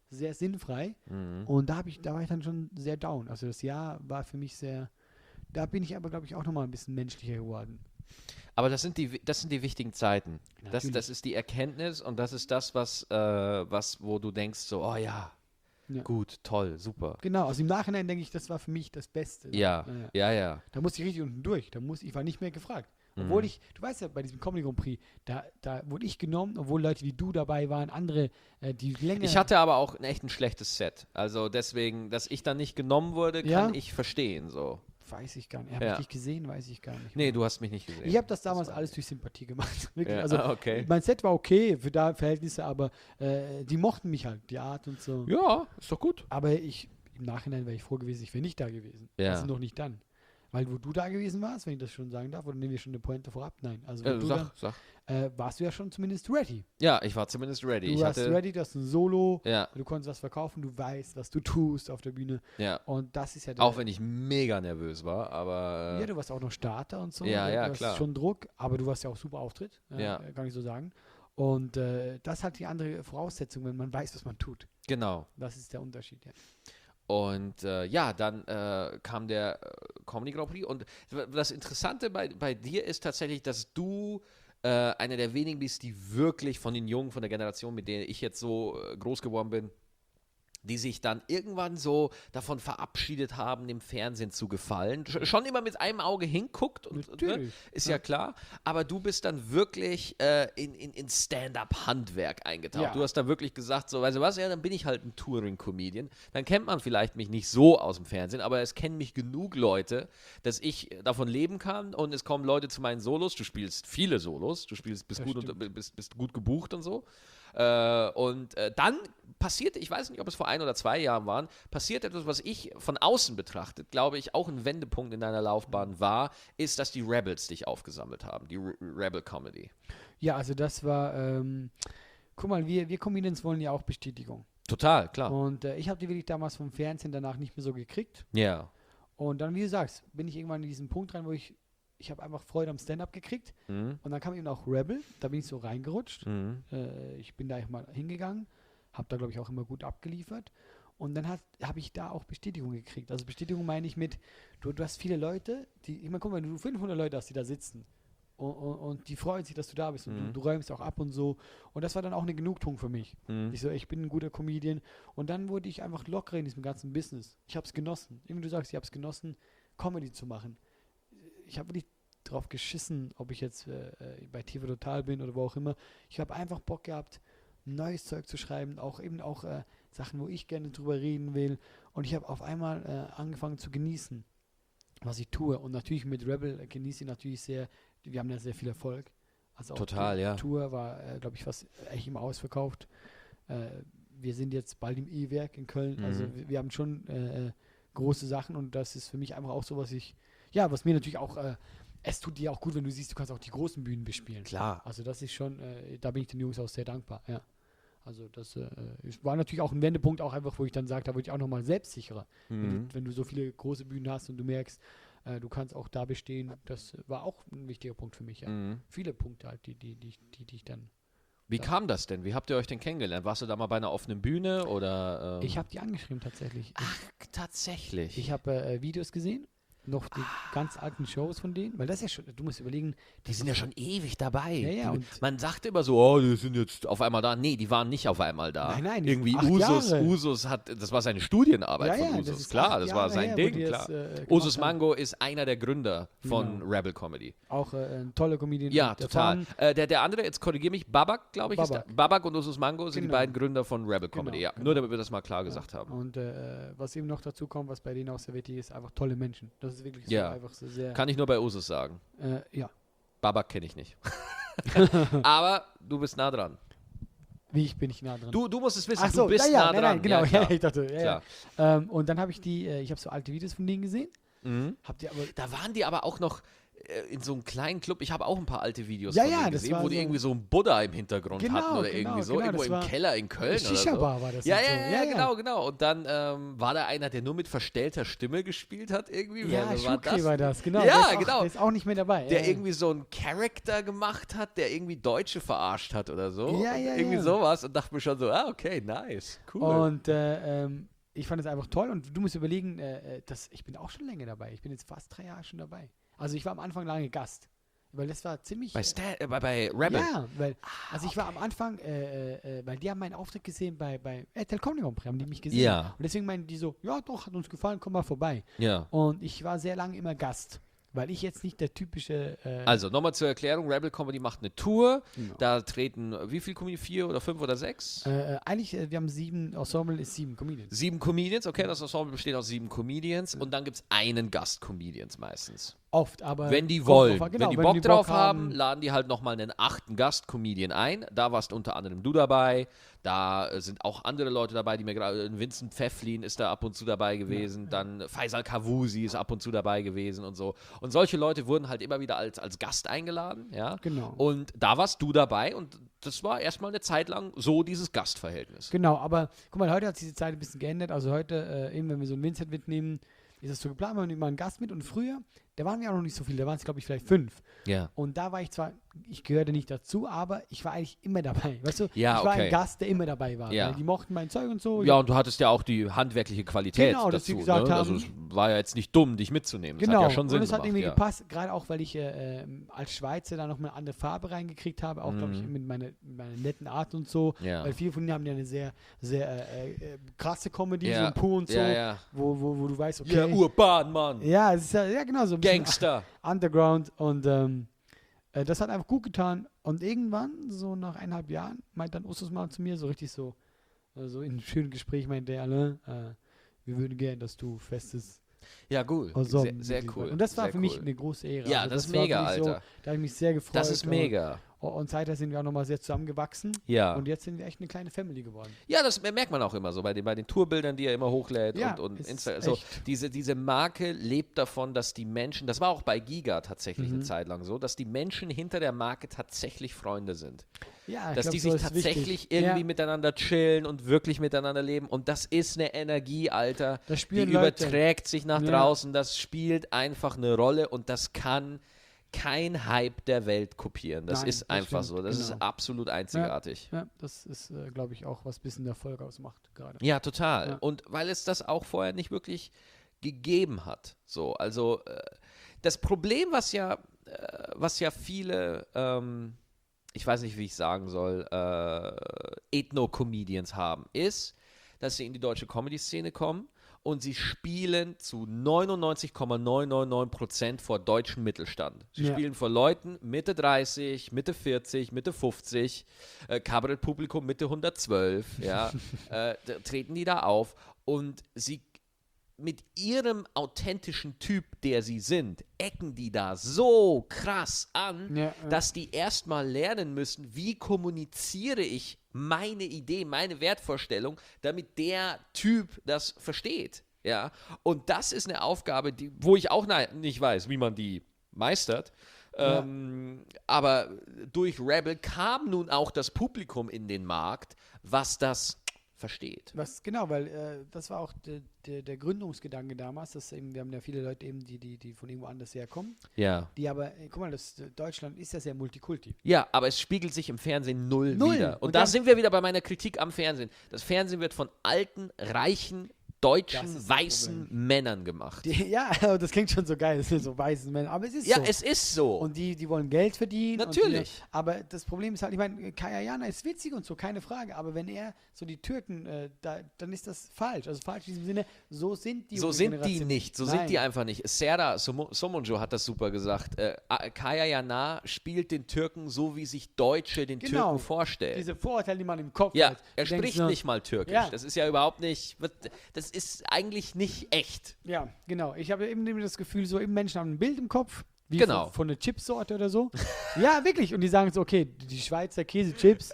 sehr sinnfrei. Mhm. Und da war ich dann schon sehr down. Also das Jahr war für mich sehr, da bin ich aber, glaube ich, auch nochmal ein bisschen menschlicher geworden. Aber das sind die wichtigen Zeiten. Das Natürlich. ist die Erkenntnis und das ist das, wo du denkst so, oh ja, Ja. gut, toll, super. Genau, also im Nachhinein denke ich, das war für mich das Beste. Ja, ja. Da musste ich richtig unten durch. Ich war nicht mehr gefragt. Obwohl du weißt ja, bei diesem Comedy Grand Prix, da wurde ich genommen, obwohl Leute wie du dabei waren, andere, die länger. Ich hatte aber auch echt ein schlechtes Set. Also deswegen, dass ich dann nicht genommen wurde, kann Ja? ich verstehen. So. Weiß ich gar nicht. Habe Ja. ich dich gesehen? Weiß ich gar nicht. Nee, du hast mich nicht gesehen. Ich habe das damals war alles durch Sympathie gemacht. Wirklich. Ja, Also okay. mein Set war okay für da Verhältnisse, aber die mochten mich halt, die Art und so. Ja, ist doch gut. Aber im Nachhinein wäre ich froh gewesen, ich wäre nicht da gewesen. Ja. Also noch nicht dann. Weil wo du da gewesen warst, wenn ich das schon sagen darf, oder nehmen wir schon eine Pointe vorab? Nein. Also wo du Sag. dann, warst du ja schon zumindest ready. Ja, ich war zumindest ready. Du warst ready, du hast ein Solo, Ja, du konntest was verkaufen, du weißt, was du tust auf der Bühne. ja. Und das ist ja Auch wenn ich mega nervös war, aber ja, du warst auch noch Starter und so. Ja, du ja, hast klar. schon Druck, aber du warst ja auch super Auftritt. Ja. Kann ich so sagen. Und das hat die andere Voraussetzung, wenn man weiß, was man tut. genau. Das ist der Unterschied, ja. Und dann kam der Comedy Grand Prix. Und das Interessante bei dir ist tatsächlich, dass du einer der wenigen bist, die wirklich von den Jungen, von der Generation, mit der ich jetzt so groß geworden bin, die sich dann irgendwann so davon verabschiedet haben, dem Fernsehen zu gefallen. Schon immer mit einem Auge hinguckt, und, Natürlich, ist ja. ja klar. Aber du bist dann wirklich in Stand-up-Handwerk eingetaucht. Ja. Du hast da wirklich gesagt, so, weißt du was, ja, dann bin ich halt ein Touring-Comedian. Dann kennt man vielleicht mich nicht so aus dem Fernsehen, aber es kennen mich genug Leute, dass ich davon leben kann und es kommen Leute zu meinen Solos. Du spielst viele Solos, bist Das gut, stimmt. bist gut gebucht und so. Dann passierte, ich weiß nicht, ob es vor 1 oder 2 Jahren waren, passiert etwas, was ich von außen betrachtet, glaube ich, auch ein Wendepunkt in deiner Laufbahn war, ist, dass die Rebels dich aufgesammelt haben, die Rebel Comedy. Ja, also das war, guck mal, wir Comedians wollen ja auch Bestätigung. Total, klar. Und ich habe die wirklich damals vom Fernsehen danach nicht mehr so gekriegt. Ja. Und dann, wie du sagst, bin ich irgendwann in diesen Punkt rein, wo ich habe einfach Freude am Stand-up gekriegt. Mhm. Und dann kam eben auch Rebel, da bin ich so reingerutscht. Mhm. Ich bin da mal hingegangen, habe da, glaube ich, auch immer gut abgeliefert. Und dann habe ich da auch Bestätigung gekriegt. Also Bestätigung meine ich mit, du hast viele Leute, ich meine, guck mal, wenn du 500 Leute hast, die da sitzen und die freuen sich, dass du da bist und du räumst auch ab und so. Und das war dann auch eine Genugtuung für mich. Ich so, ich bin ein guter Comedian. Und dann wurde ich einfach locker in diesem ganzen Business. Ich habe es genossen. Irgendwie du sagst, ich habe es genossen, Comedy zu machen. Ich habe wirklich drauf geschissen, ob ich jetzt bei TV Total bin oder wo auch immer. Ich habe einfach Bock gehabt, neues Zeug zu schreiben, auch Sachen, wo ich gerne drüber reden will. Und ich habe auf einmal angefangen zu genießen, was ich tue. Und natürlich mit Rebel genieße ich natürlich sehr, wir haben ja sehr viel Erfolg. Also auch Total, die ja. Tour war, glaube ich, fast echt immer ausverkauft. Wir sind jetzt bald im E-Werk in Köln. Also wir haben schon große Sachen und das ist für mich einfach auch so, was mir natürlich auch, es tut dir auch gut, wenn du siehst, du kannst auch die großen Bühnen bespielen. Klar. Also das ist schon, da bin ich den Jungs auch sehr dankbar, ja. Also das war natürlich auch ein Wendepunkt, auch einfach, wo ich dann sage, da wurde ich auch nochmal selbstsicherer. Wenn du so viele große Bühnen hast und du merkst, du kannst auch da bestehen, das war auch ein wichtiger Punkt für mich, ja. Viele Punkte halt, die ich dann... Wie kam das denn? Wie habt ihr euch denn kennengelernt? Warst du da mal bei einer offenen Bühne oder? Ich habe die angeschrieben tatsächlich. Ach, tatsächlich. Ich habe Videos gesehen, noch die ganz alten Shows von denen, weil das ist ja schon, du musst überlegen, Die sind ja schon ewig dabei. Ja, ja, und- Man sagte immer so, oh, die sind jetzt auf einmal da. Nee, die waren nicht auf einmal da. Nein, die Irgendwie sind 8 Jahre. Usus das war seine Studienarbeit Ja, von ja, Usus. das ist Klar, 8 das war Jahre sein her, wo Ding, die klar. es, gemacht Usus haben. Mango ist einer der Gründer von Genau. Rebel Comedy. Auch ein toller Comedian. Ja, und total. erfahren. Der andere, jetzt korrigiere mich, Babak, glaube ich, Babak. ist Babak und Usus Mango sind die Genau. beiden Gründer von Rebel Comedy. Ja, genau. nur damit wir das mal klar gesagt haben. Und was eben noch dazu kommt, was bei denen auch sehr wichtig ist, einfach tolle Menschen. Das ist wirklich so Ja. einfach so sehr... Kann ich nur bei Usus sagen. ja, Babak kenne ich nicht. Aber du bist nah dran. wie ich bin ich nah dran. Du musst es wissen, Ach so, du bist nah dran. nein, genau. Ja, klar. ich dachte, Klar. Und dann habe ich ich habe so alte Videos von denen gesehen. Mhm. Habt ihr aber... Da waren die aber auch noch, in so einem kleinen Club, ich habe auch ein paar alte Videos Ja, von ja, denen das gesehen, war wo die so- irgendwie so einen Buddha im Hintergrund Genau, hatten oder genau, irgendwie so, genau, irgendwo das im war Keller in Köln oder so. Shisha-Bar war das. Ja, und ja, so. ja, genau. Und dann war da einer, der nur mit verstellter Stimme gespielt hat irgendwie. Ja, Wer war Shukri war das, genau. Ja, der ist auch, genau. Der ist auch nicht mehr dabei. Der ja. irgendwie so einen Charakter gemacht hat, der irgendwie Deutsche verarscht hat oder so. Ja, ja, irgendwie ja. sowas und dachte mir schon so, okay, nice, cool. Und ich fand es einfach toll und du musst überlegen, ich bin auch schon länger dabei. Ich bin jetzt fast 3 Jahre schon dabei. Also ich war am Anfang lange Gast, weil das war ziemlich... bei Rebel. Ja, weil, also ich war am Anfang, weil die haben meinen Auftritt gesehen bei RTL Comedy Grand Prix, haben die mich gesehen. Ja. Und deswegen meinten die so, ja doch, hat uns gefallen, komm mal vorbei. Ja. Und ich war sehr lange immer Gast, weil ich jetzt nicht der typische... Also nochmal zur Erklärung, Rebel Comedy macht eine Tour, Genau. da treten wie viele Comedians? 4 oder 5 oder 6? eigentlich, wir haben 7, Ensemble ist 7 Comedians. 7 Comedians, okay, das Ensemble besteht aus 7 Comedians und dann gibt es einen Gast-Comedians meistens. Oft, aber... Wenn die kommt wollen. drauf an, genau, wenn die Bock drauf haben, laden die halt nochmal einen 8. Gast-Comedian ein. Da warst unter anderem du dabei. Da sind auch andere Leute dabei, die mir gerade. Vincent Pfefflin ist da ab und zu dabei gewesen. Dann Faisal Kavusi ist ab und zu dabei gewesen und so. Und solche Leute wurden halt immer wieder als Gast eingeladen. Ja? Genau. Und da warst du dabei und das war erstmal eine Zeit lang so dieses Gastverhältnis. Genau, aber guck mal, heute hat sich die Zeit ein bisschen geändert. Also heute, eben wenn wir so einen Vincent mitnehmen, ist das so geplant, wir nehmen mal einen Gast mit und früher, da waren wir auch noch nicht so viele, da waren es glaube ich vielleicht 5. Ja. Und da war ich zwar, ich gehörte nicht dazu, aber ich war eigentlich immer dabei. Weißt du, Ja, ich war okay. ein Gast, der immer dabei war. Ja. Weil die mochten mein Zeug und so. Ja, und du hattest ja auch die handwerkliche Qualität Genau, dass dazu. sie gesagt ne? haben- Also es war ja jetzt nicht dumm, dich mitzunehmen. Genau, Das hat ja schon Sinn und es hat gemacht. irgendwie Ja. gepasst, gerade auch, weil ich als Schweizer da noch mal eine andere Farbe reingekriegt habe, auch glaube ich mit meiner netten Art und so, Mhm. Ja. weil viele von denen haben ja eine sehr, sehr krasse Comedy, Ja. so ein Pur und so, Ja, ja. Wo du weißt, okay, Ja, Urban, Mann. ja, es ist ja genau so ein bisschen Gangster. Underground und das hat einfach gut getan und irgendwann, so nach 1,5 Jahren, meint dann Ustus mal zu mir, so richtig so in einem schönen Gespräch, meint der, Alain, wir würden gerne, dass du festes Ja, cool. Ensemble Sehr Mitglied cool. warst. Und das war sehr für mich cool. eine große Ehre. Ja, Also das ist war mega, wirklich so, Alter. da habe ich mich sehr gefreut. Das ist mega. Und seither sind wir auch nochmal sehr zusammengewachsen. Ja. Und jetzt sind wir echt eine kleine Family geworden. Ja, das merkt man auch immer so bei den Tourbildern, die er immer hochlädt Ja, und ist Insta. Also echt. diese Marke lebt davon, dass die Menschen, das war auch bei Giga tatsächlich Mhm. eine Zeit lang so, dass die Menschen hinter der Marke tatsächlich Freunde sind. Ja, ich Dass glaub, die so sich ist tatsächlich wichtig. irgendwie Ja, miteinander chillen und wirklich miteinander leben. Und das ist eine Energie, Alter. Das Die spüren Leute. überträgt sich nach Ja. draußen. Das spielt einfach eine Rolle und das kann kein Hype der Welt kopieren. Das Nein, ist das einfach stimmt, so. Das genau. ist absolut einzigartig. Ja, das ist, glaube ich, auch was bisschen Erfolg ausmacht gerade. Ja, total. Ja. Und weil es das auch vorher nicht wirklich gegeben hat. So, also das Problem, was ja viele, ich weiß nicht, wie ich sagen soll, Ethno-Comedians haben, ist, dass sie in die deutsche Comedy-Szene kommen und sie spielen zu 99,999% vor deutschem Mittelstand. Sie Ja. spielen vor Leuten Mitte 30, Mitte 40, Mitte 50, Kabarettpublikum Mitte 112, ja, da treten die da auf und sie mit ihrem authentischen Typ, der sie sind, ecken die da so krass an, Ja, ja. dass die erstmal lernen müssen, wie kommuniziere ich meine Idee, meine Wertvorstellung, damit der Typ das versteht. Ja? Und das ist eine Aufgabe, wo ich auch nicht weiß, wie man die meistert. Ja. Aber durch Rebel kam nun auch das Publikum in den Markt, was das versteht. Genau, weil das war auch der Gründungsgedanke damals, dass eben, wir haben ja viele Leute eben, die von irgendwo anders herkommen, Ja. die aber, guck mal, Deutschland ist ja sehr Multikulti. Ja, aber es spiegelt sich im Fernsehen null wieder. Und Und da dann- sind wir wieder bei meiner Kritik am Fernsehen. Das Fernsehen wird von alten, reichen, Das deutschen, ist das weißen Männern gemacht. Ja, das klingt schon so geil, das sind so weißen Männer, aber es ist Ja, so. es ist so. Und die wollen Geld verdienen. Natürlich. Aber das Problem ist halt, ich meine, Kaya Jana ist witzig und so, keine Frage. Aber wenn er so die Türken, dann ist das falsch. Also falsch in diesem Sinne, so sind die So junge sind die Generation. nicht, so Nein. sind die einfach nicht. Serdar Somuncu hat das super gesagt. Kaya Jana spielt den Türken so, wie sich Deutsche den Genau. Türken vorstellen. Diese Vorurteile, die man im Kopf Ja, hat. er Du denkst spricht so, nicht mal Türkisch. Ja. Das ist ja überhaupt nicht, das ist eigentlich nicht echt. Ja, genau. Ich habe eben das Gefühl, so eben Menschen haben ein Bild im Kopf Wie Genau. von einer Chipsorte oder so. Ja, wirklich. Und die sagen so, okay, die Schweizer Käsechips,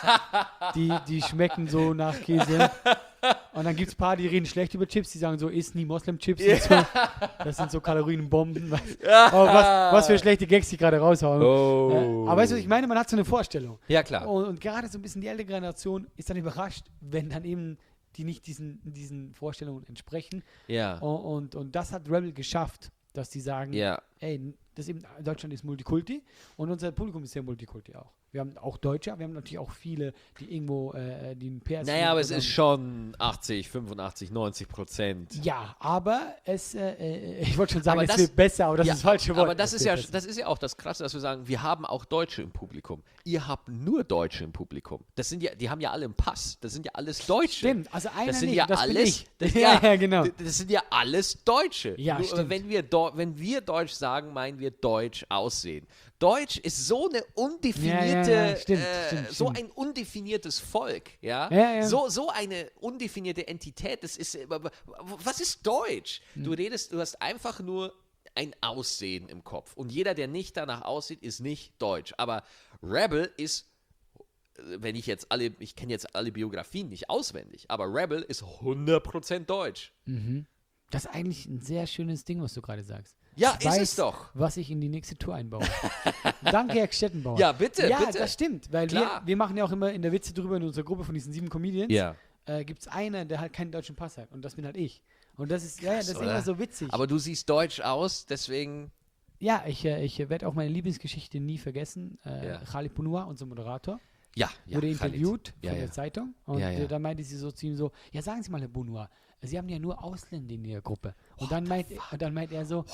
die schmecken so nach Käse. Und dann gibt es ein paar, die reden schlecht über Chips, die sagen so, isst nie Moslem-Chips und so. Das sind so Kalorienbomben. Was für schlechte Gags die gerade raushauen. Oh. Aber weißt du, ich meine, man hat so eine Vorstellung. Ja, klar. Und gerade so ein bisschen die ältere Generation ist dann überrascht, wenn dann eben die nicht diesen Vorstellungen entsprechen. Ja. Und das hat Rebel geschafft, dass die sagen, Ja. ey, das eben, Deutschland ist Multikulti und unser Publikum ist sehr Multikulti auch. Wir haben auch Deutsche, aber wir haben natürlich auch viele, die irgendwo, die einen PS. Naja, aber es ist schon 80, 85, 90%. Ja, aber ich wollte schon sagen, Aber es das- wird besser, aber das Ja, ist das falsche Wort. aber das ist wird ja auch das Krasse, dass wir sagen, wir haben auch Deutsche im Publikum. Ihr habt nur Deutsche im Publikum. Das sind ja, die haben ja alle einen Pass. Das sind ja alles Deutsche. Stimmt, also einer Das sind nicht, ja das bin alles, ich. das, Ja, genau. Das sind ja alles Deutsche. Ja, Nur, stimmt. wenn wir Deutsch sagen, meinen wir Deutsch aussehen. Deutsch ist so eine undefinierte, Ja, stimmt, so stimmt. ein undefiniertes Volk, ja? Ja, ja. So eine undefinierte Entität. Das ist, was ist Deutsch? Hm. Du hast einfach nur ein Aussehen im Kopf. Und jeder, der nicht danach aussieht, ist nicht deutsch. Aber Rebel ist, ich kenne jetzt alle Biografien nicht auswendig, aber Rebel ist 100% deutsch. Das ist eigentlich ein sehr schönes Ding, was du gerade sagst. Ja, Ich ist weiß, es doch. Was ich in die nächste Tour einbaue. Danke, Herr Stettenbauer. Ja, bitte, Ja, bitte. das stimmt, weil Klar. wir machen ja auch immer in der Witze drüber in unserer Gruppe von diesen 7 Comedians. Ja. Gibt es einen, der halt keinen deutschen Pass hat. Und das bin halt ich. Und das ist, das ist oder? immer so witzig. Aber du siehst deutsch aus, deswegen. ja, ich werde auch meine Lieblingsgeschichte nie vergessen. Ja. Khalid Punua, unser Moderator, Ja, wurde Khalid. interviewt Ja, von ja. der Zeitung. Und Ja, ja. da meinte sie so zu ihm so, ja, sagen Sie mal, Herr Bunua, Sie haben ja nur Ausländer in Ihrer Gruppe. Und dann meint er so,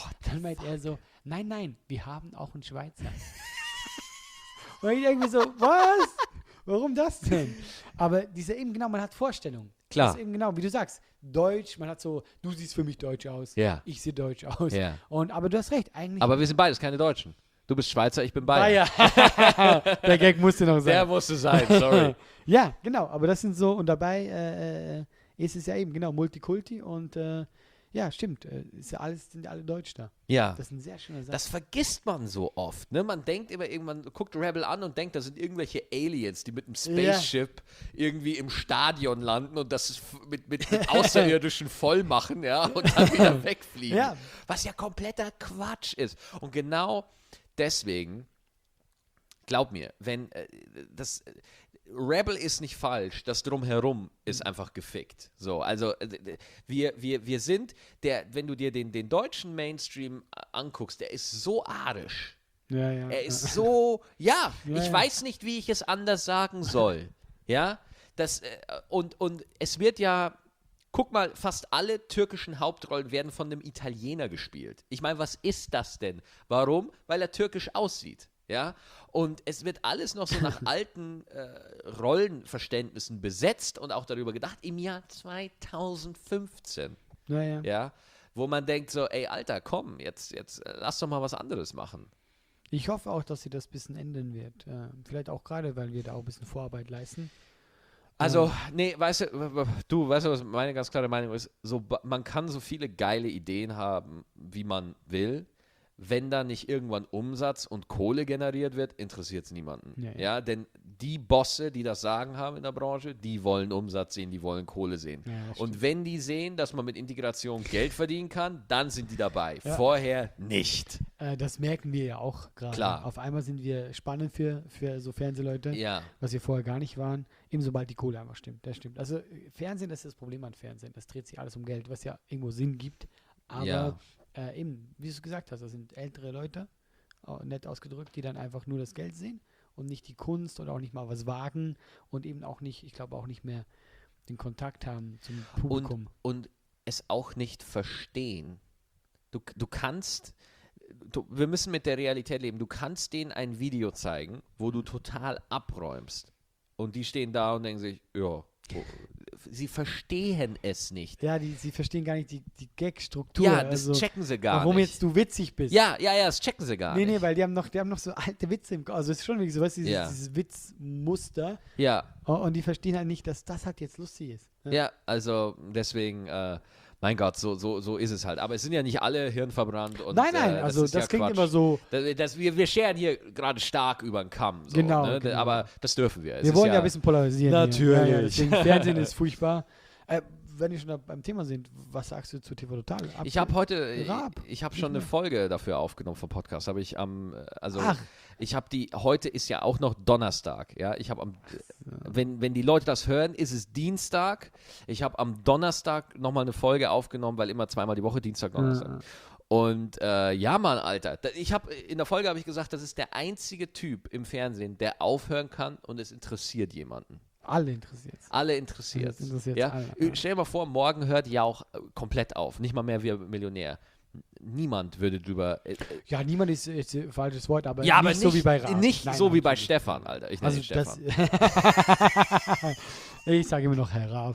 nein, wir haben auch einen Schweizer. Und ich irgendwie so, was? Warum das denn? Aber man hat Vorstellungen. Klar. Das ist eben genau, wie du sagst, Deutsch, man hat so, du siehst für mich deutsch aus, Ja. ich sehe deutsch aus. Ja. Aber du hast recht, eigentlich. Aber wir sind beides keine Deutschen. Du bist Schweizer, ich bin Bayer. Bayer. Der Gag musste noch sein. Der musste sein, sorry. Ja, genau, aber das sind so, und dabei ist es ja eben, genau, Multikulti und ja, stimmt, sind ja alle Deutsch da. Ja. Das ist ein sehr schöner Satz. Das vergisst man so oft. Ne? Man denkt immer irgendwann, guckt Rebel an und denkt, das sind irgendwelche Aliens, die mit einem Spaceship irgendwie im Stadion landen und das mit Außerirdischen voll machen, ja, und dann wieder wegfliegen. Ja. Was ja kompletter Quatsch ist. Und genau deswegen, glaub mir, wenn Rebel ist nicht falsch, das Drumherum ist einfach gefickt. So, also wir sind, wenn du dir den deutschen Mainstream anguckst, der ist so arisch. ja. Er ist so, ja, Ja, ich ja. weiß nicht, wie ich es anders sagen soll. Ja, und es wird ja, guck mal, fast alle türkischen Hauptrollen werden von einem Italiener gespielt. Ich meine, was ist das denn? Warum? Weil er türkisch aussieht. Ja, und es wird alles noch so nach alten Rollenverständnissen besetzt und auch darüber gedacht im Jahr 2015. Ja. Ja, wo man denkt so, ey, Alter, komm, jetzt lass doch mal was anderes machen. Ich hoffe auch, dass sie das ein bisschen ändern wird. Vielleicht auch gerade, weil wir da auch ein bisschen Vorarbeit leisten. Also, nee, weißt du, was meine ganz klare Meinung ist? So, man kann so viele geile Ideen haben, wie man will. Wenn da nicht irgendwann Umsatz und Kohle generiert wird, interessiert es niemanden. Ja, denn die Bosse, die das Sagen haben in der Branche, die wollen Umsatz sehen, die wollen Kohle sehen. Ja, das und wenn die sehen, dass man mit Integration Geld verdienen kann, dann sind die dabei. Ja. Vorher nicht. Das merken wir ja auch gerade. Klar. Auf einmal sind wir spannend für so Fernsehleute, Ja. was wir vorher gar nicht waren, eben sobald die Kohle einfach stimmt. Das stimmt. Also Fernsehen, das ist das Problem an Fernsehen. Das dreht sich alles um Geld, was ja irgendwo Sinn gibt. Aber Ja. eben, wie du gesagt hast, das sind ältere Leute, nett ausgedrückt, die dann einfach nur das Geld sehen und nicht die Kunst oder auch nicht mal was wagen und eben auch nicht, ich glaube auch nicht mehr den Kontakt haben zum Publikum. Und es auch nicht verstehen. Du kannst, wir müssen mit der Realität leben, du kannst denen ein Video zeigen, wo du total abräumst. Und die stehen da und denken sich, ja, sie verstehen es nicht. Ja, sie verstehen gar nicht die Gag-Struktur. Ja, das also, checken sie gar warum nicht. jetzt du witzig bist. Ja, das checken sie gar nicht. Nee, weil die haben noch so alte Witze im Kopf. Also es ist schon wie so, weißt du, dieses Witzmuster. Ja, Und die verstehen halt nicht, dass das halt jetzt lustig ist. ja, also deswegen Mein Gott, so ist es halt. Aber es sind ja nicht alle hirnverbrannt. Und, Nein, das ist ja klingt Quatsch. immer so. Wir scheren hier gerade stark über den Kamm. So, Genau, ne? genau. Aber das dürfen wir. Es Wir ist wollen ja ein bisschen polarisieren. Natürlich. Hier. Ja, deswegen Fernsehen ist furchtbar. Wenn wir schon beim Thema sind, was sagst du zu TV Total? Ich habe heute, Raab. ich habe schon eine Folge dafür aufgenommen vom Podcast. Habe ich Ach. ich habe heute ist ja auch noch Donnerstag. Ja, ich habe wenn die Leute das hören, ist es Dienstag. Ich habe am Donnerstag nochmal eine Folge aufgenommen, weil immer zweimal die Woche, Dienstag, Donnerstag. Und ja, Mann, Alter. In der Folge habe ich gesagt, das ist der einzige Typ im Fernsehen, der aufhören kann und es interessiert jemanden. Alle interessiert. Alle interessiert. Das interessiert Ja? alle. Stell dir mal vor, morgen hört Jauch komplett auf. Nicht mal mehr wie Millionär. Niemand würde drüber. Ja, niemand ist jetzt ein falsches Wort, aber Ja, nicht aber so wie bei Raab. Nicht Nein, so wie bei natürlich. Stefan, Alter. Ich nenne ihn Stefan. Ich sage immer noch Herr Raab.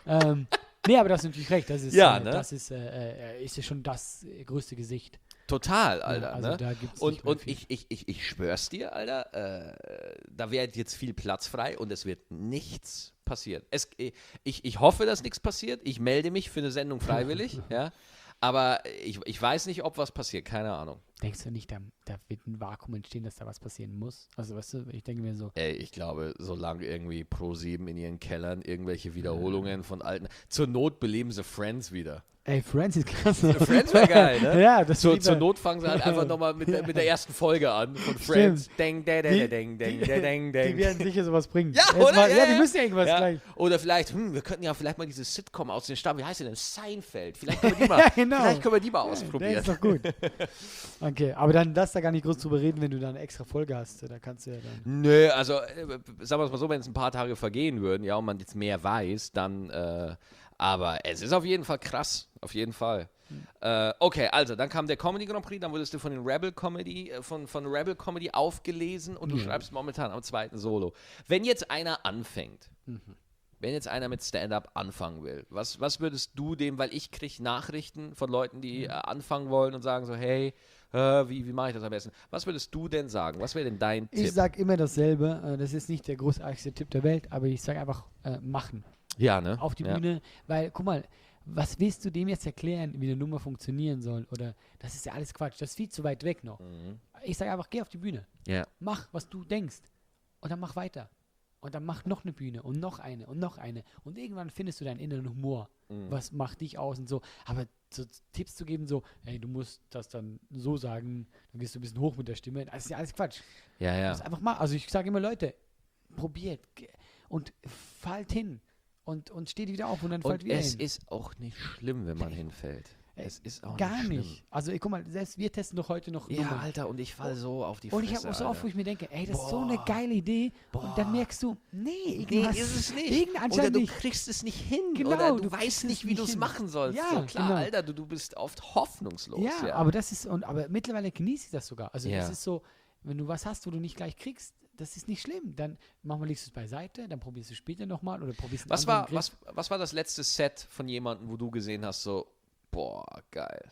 Nee, aber das ist natürlich recht. Das ist, Ja, ne? das ist ja schon das größte Gesicht. Total, Alter. Ja, also ne? da gibt's Und nicht mehr viel. ich schwör's dir, Alter, da wird jetzt viel Platz frei und es wird nichts passieren. Ich hoffe, dass nichts passiert. Ich melde mich für eine Sendung freiwillig, ja. Aber ich weiß nicht, ob was passiert. Keine Ahnung. Denkst du nicht, da wird ein Vakuum entstehen, dass da was passieren muss? Also, weißt du, ich denke mir so. Ey, ich glaube, solange irgendwie Pro7 in ihren Kellern irgendwelche Wiederholungen von alten. Zur Not beleben sie Friends wieder. Ey, Friends ist krass. Friends wäre geil, ne? Ja, das Zur lieber- Not fangen sie halt einfach nochmal mit der ersten Folge an von Friends. Deng, deng, deng, deng, deng, deng, Die deng. werden sicher sowas bringen. Ja, Jetzt oder? Mal, Ja, die ja. müssen ja irgendwas Ja. gleich. Oder vielleicht, wir könnten ja vielleicht mal dieses Sitcom aus den Staaten, wie heißt der denn? Seinfeld. Vielleicht können wir die mal, Ja, genau. vielleicht können wir die mal Der ausprobieren. ist doch gut. Okay, aber dann lass da gar nicht groß drüber reden, wenn du da eine extra Folge hast. Da kannst du ja dann. Nö, also sagen wir es mal so, wenn es ein paar Tage vergehen würden, ja, und man jetzt mehr weiß, dann, aber es ist auf jeden Fall krass, auf jeden Fall. Okay, also, dann kam der Comedy Grand Prix, dann wurdest du von den Rebel Comedy, von Rebel Comedy aufgelesen und du schreibst momentan am zweiten Solo. Wenn jetzt einer anfängt, wenn jetzt einer mit Stand-Up anfangen will, was würdest du dem, weil ich kriege Nachrichten von Leuten, die anfangen wollen und sagen so, hey, wie mache ich das am besten? Was würdest du denn sagen? Was wäre denn dein Ich Tipp? sag immer dasselbe. Das ist nicht der großartigste Tipp der Welt, aber ich sage einfach machen. Ja, ne? Auf die ja. Bühne, weil, guck mal, was willst du dem jetzt erklären, wie eine Nummer funktionieren soll? Oder das ist ja alles Quatsch, das ist viel zu weit weg noch. Ich sage einfach, geh auf die Bühne, Ja. mach, was du denkst und dann mach weiter. Und dann mach noch eine Bühne und noch eine und noch eine. Und irgendwann findest du deinen inneren Humor. Was macht dich aus und so. Aber so Tipps zu geben, so, ey, du musst das dann so sagen, dann gehst du ein bisschen hoch mit der Stimme. Das ist ja alles Quatsch. Ja, ja. Das einfach mal. Also ich sage immer, Leute, probiert und fallt hin und steht wieder auf und dann Und fallt wieder es hin. ist auch nicht schlimm, wenn man hinfällt. Es ist auch Gar nicht schlimm. nicht. Also guck mal, selbst wir testen doch heute noch Ja, Nummern. Alter, und ich fall so auf die Und Fresse, ich habe auch so oft, Alter. wo ich mir denke, ey, das ist so Boah. eine geile Idee. Und dann Boah. merkst du, nee, Nee, irgendwas ist es nicht. Irgendein Oder anscheinend du nicht. kriegst es nicht hin. Genau, oder du du kriegst weißt es nicht, wie nicht du es hin. machen sollst. Ja, so, klar, genau. Alter, du bist oft hoffnungslos. Ja, Ja, aber das ist, aber mittlerweile genieße ich das sogar. Also Ja. das ist so, wenn du was hast, wo du nicht gleich kriegst, das ist nicht schlimm. Dann legst du es beiseite, dann probierst du es später nochmal oder probierst einen was anderen war, Griff. was war das letzte Set von jemandem, wo du gesehen hast, so, boah, geil.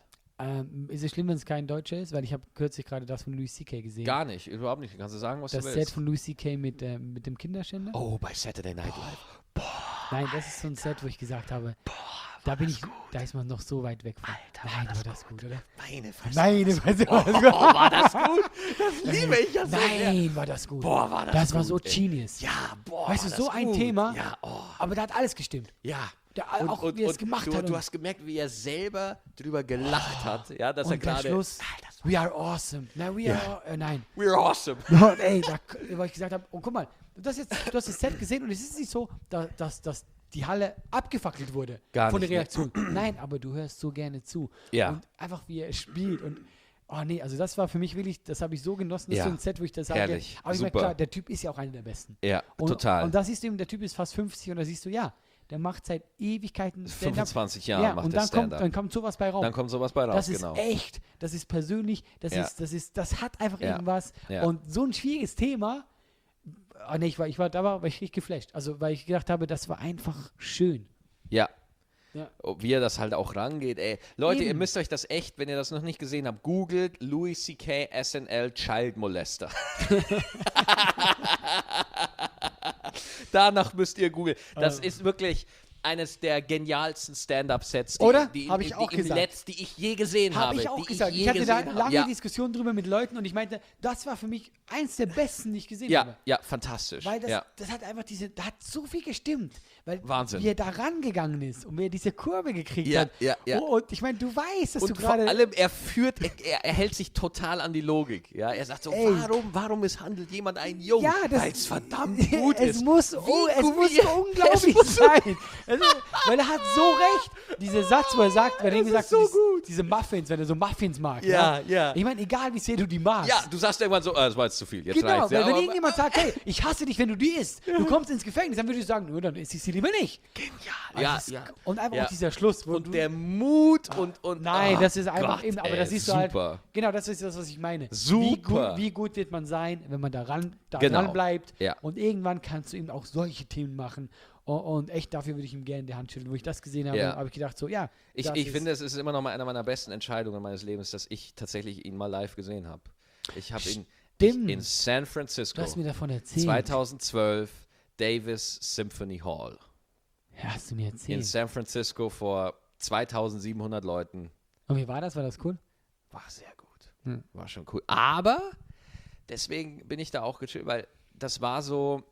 Ist es schlimm, wenn es kein Deutscher ist? Weil ich habe kürzlich gerade das von Louis C.K. gesehen. Gar nicht, überhaupt nicht. Kannst du sagen, was das du Set willst? von Louis C.K. mit dem Kinderschänder? Oh, bei Saturday Night Live. Nein, das ist so ein Set, wo ich gesagt habe, da bin ich, da ist man noch so weit weg von. Nein, war das gut, oder? Meine Fresse. Nein, war das gut. Oh, war das gut? Das liebe ich ja so sehr. Nein, war das gut. Boah, war das Das war gut, so ey. genius. Ja, boah, Weißt du, war so das ein gut. Thema, Ja, oh. aber da hat alles gestimmt. Ja. Auch wie er es gemacht hat. Du hast gemerkt, wie er selber drüber gelacht hat. Ja, dass er und der gerade. Schluss, we are awesome. Na, nein. We're awesome. Und ey, weil ich gesagt habe, oh guck mal, du hast das Set gesehen und es ist nicht so, dass die Halle abgefackelt wurde Gar von nicht, der Reaktion. Nein, aber du hörst so gerne zu. Ja. Und einfach wie er spielt und oh nee, also das war für mich wirklich, das habe ich so genossen, das Ja. ist so ein Set, wo ich das sage. Herrlich. Aber ich meine, Super. klar, der Typ ist ja auch einer der Besten. Ja, Und, total. Und da siehst du eben, der Typ ist fast 50 und da siehst du, ja, der macht seit Ewigkeiten Stand-up. 25 Jahre ja, macht und der dann kommt, Stand-up. dann kommt sowas bei raus. Dann kommt sowas bei raus, Das ist genau. echt, das ist persönlich, das Ja. das hat einfach Ja. irgendwas. Ja. Und so ein schwieriges Thema, nee, da war ich richtig geflasht. Also, weil ich gedacht habe, das war einfach schön. Ja. Ja. Wie er das halt auch rangeht, ey. Leute, ihr Eben. müsst euch das echt, wenn ihr das noch nicht gesehen habt, googelt Louis C.K. SNL Child Molester. Danach müsst ihr googeln. Das ist wirklich, eines der genialsten Stand-Up-Sets, Oder? die Hab ich auch gesagt. die ich je gesehen habe. Habe ich auch die gesagt. je Ich hatte da gesehen lange habe. Diskussionen drüber mit Leuten und ich meinte, das war für mich eins der besten, die ich gesehen habe. Ja, fantastisch. Weil das, ja. das hat einfach da hat so viel gestimmt. Weil Wahnsinn. wie er da rangegangen ist und wie er diese Kurve gekriegt Ja, hat. ja. Oh, und ich meine, du weißt, dass Und du vor gerade... allem, er hält sich total an die Logik. Ja? Er sagt so, Ey. warum misshandelt jemand einen Jungen? Ja, weil es verdammt gut es ist. Muss, es muss so unglaublich sein. Weil er hat so recht. Dieser Satz, wo er sagt, wenn er irgendwie sagt, ist so gut. diese Muffins, wenn er so Muffins mag. Ja. Ich meine, egal wie sehr du die magst. Ja, du sagst irgendwann so, das war jetzt zu viel, jetzt Genau, reicht's. weil Ja, wenn aber- irgendjemand sagt, hey, ich hasse dich, wenn du die isst, du kommst ins Gefängnis, dann würde ich sagen, dann isst ich sie lieber nicht. ja, Das ist- ja. Und einfach Ja. auch dieser Schluss, wo Und du... der Mut und Nein, ah, das ist einfach Gott, eben, aber ey, das siehst du super. halt. Genau, das ist das, was ich meine. Super. Wie gut wird man sein, wenn man dran Genau. bleibt. Ja. Und irgendwann kannst du eben auch solche Themen machen. Und echt, dafür würde ich ihm gerne die Hand schütteln. Wo ich das gesehen habe, Ja. habe ich gedacht, so, ja. Ich das ist- finde, es ist immer noch mal eine meiner besten Entscheidungen meines Lebens, dass ich tatsächlich ihn mal live gesehen habe. Ich habe ihn Stimmt. in San Francisco Du hast mir davon erzählt. 2012 Davis Symphony Hall Ja, hast du mir in erzählt. San Francisco vor 2700 Leuten. Und wie war das? War das cool? War sehr gut. Hm. War schon cool. Aber deswegen bin ich da auch gechillt, weil das war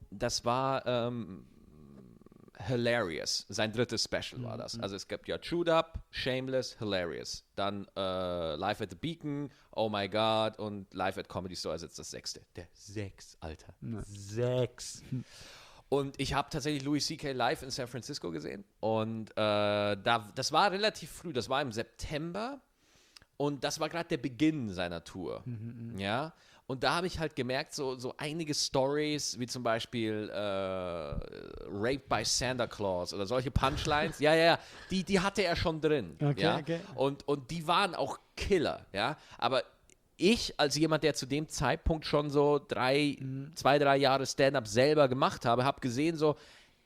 Hilarious. Sein drittes Special war das. Also es gibt ja Chewed Up, Shameless, Hilarious. Dann Live at the Beacon, Oh My God und Live at Comedy Store ist jetzt das 6. Der 6, Alter. 6. Und ich habe tatsächlich Louis C.K. live in San Francisco gesehen. Und das war relativ früh, das war im September. Und das war gerade der Beginn seiner Tour. Ja. Und da habe ich halt gemerkt, so einige Stories, wie zum Beispiel Raped by Santa Claus oder solche Punchlines, die hatte er schon drin. Okay, ja? okay. Und die waren auch Killer, ja. Aber ich, als jemand, der zu dem Zeitpunkt schon so 2, 3 Jahre Stand-up selber gemacht habe gesehen, so,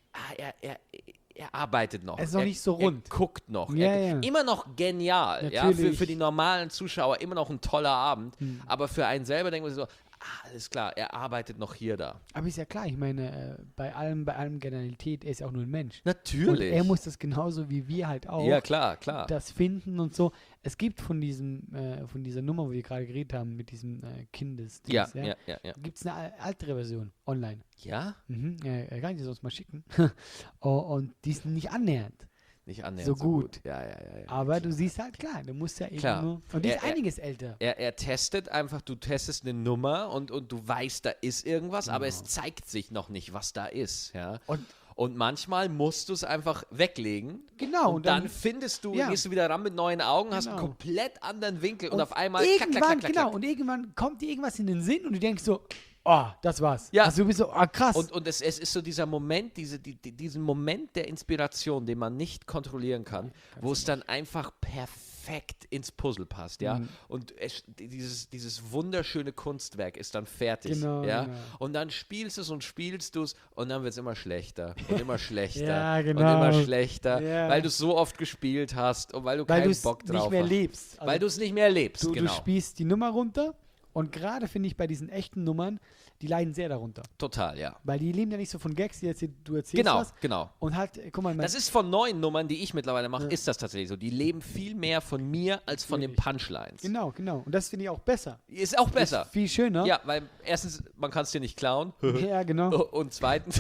er arbeitet noch. Er ist noch nicht so rund. Er guckt noch. Ja, ja. Immer noch genial. Ja? Natürlich. Für die normalen Zuschauer immer noch ein toller Abend. Aber für einen selber denkt man sich so, alles klar, er arbeitet noch hier da. Aber ist ja klar, ich meine, bei allem Genialität, er ist ja auch nur ein Mensch. Natürlich. Und er muss das genauso wie wir halt auch. Ja, klar. Das finden und so. Es gibt von dieser Nummer, wo wir gerade geredet haben, mit diesem Kindes. Ja. Gibt es eine ältere Version online. Ja? Kann ich dir sonst mal schicken. Und die ist nicht annähernd. Nicht annähernd So gut. Ja. Aber du siehst halt, klar, du musst ja eben Klar. nur. Und die ist einiges älter. Er testet einfach, du testest eine Nummer und du weißt, da ist irgendwas, aber es zeigt sich noch nicht, was da ist. Ja? Und manchmal musst du es einfach weglegen. Genau. Und dann findest du, gehst du wieder ran mit neuen Augen, hast einen Genau. komplett anderen Winkel und auf einmal irgendwann, klack. genau, und irgendwann kommt dir irgendwas in den Sinn und du denkst so, oh, das war's. Ja. Also du bist so, krass. Und es ist so dieser Moment, diesen Moment der Inspiration, den man nicht kontrollieren kann, wo es dann einfach perfekt ins Puzzle passt, ja. Und dieses wunderschöne Kunstwerk ist dann fertig, Genau, ja. genau. Und dann spielst du es und dann wird es immer schlechter und immer schlechter Ja, genau. und immer schlechter, Ja. weil du es so oft gespielt hast und weil du weil du keinen es Bock drauf nicht mehr hast. lebst. Also Weil du es nicht mehr lebst, du genau. spielst die Nummer runter und gerade finde ich bei diesen echten Nummern, die leiden sehr darunter. Total, ja. Weil die leben ja nicht so von Gags, du erzählst Genau, was. genau. Und halt, guck mal, Das ist von neuen Nummern, die ich mittlerweile mache, ist das tatsächlich so. Die leben viel mehr von mir als von den Punchlines. genau. Und das finde ich auch besser. Ist auch besser. Ist viel schöner. Ja, weil erstens, man kann es dir nicht klauen. Ja, genau. Und zweitens.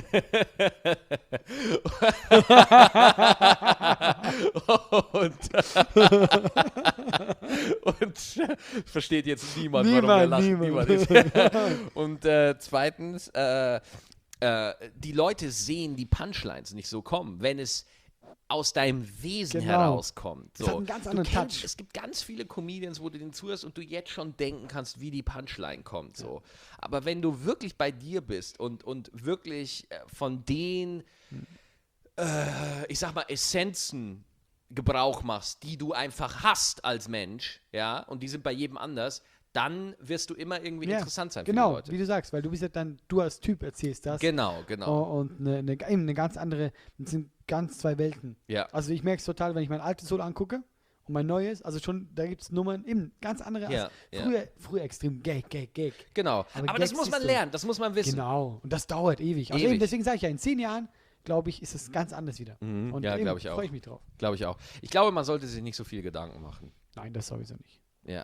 und versteht jetzt niemand, warum wir lachen. Niemand. Und zweitens, die Leute sehen die Punchlines nicht so kommen, wenn es aus deinem Wesen Genau. herauskommt. Das hat einen ganz anderen Touch. Es gibt ganz viele Comedians, wo du den zuhörst und du jetzt schon denken kannst, wie die Punchline kommt. So. Aber wenn du wirklich bei dir bist und wirklich von den, ich sag mal, Essenzen Gebrauch machst, die du einfach hast als Mensch, ja, und die sind bei jedem anders, dann wirst du immer irgendwie interessant sein für die Genau, Leute. wie du sagst, weil du bist ja dann, du als Typ erzählst das. Genau. Und eine ganz andere, das sind ganz zwei Welten. Ja. Also ich merke es total, wenn ich mein altes Solo angucke und mein neues, also schon, da gibt es Nummern, eben ganz andere als früher extrem Gag. Genau. Aber das Gags muss man siehst du. lernen, das muss man wissen. Genau, und das dauert ewig. Also Ewig. eben, deswegen sage ich ja, in 10 Jahren glaube ich, ist es ganz anders wieder. Und ja, glaube ich auch. freue ich mich drauf. Glaube ich auch. Ich glaube, man sollte sich nicht so viel Gedanken machen. Nein, das sowieso nicht. Ja.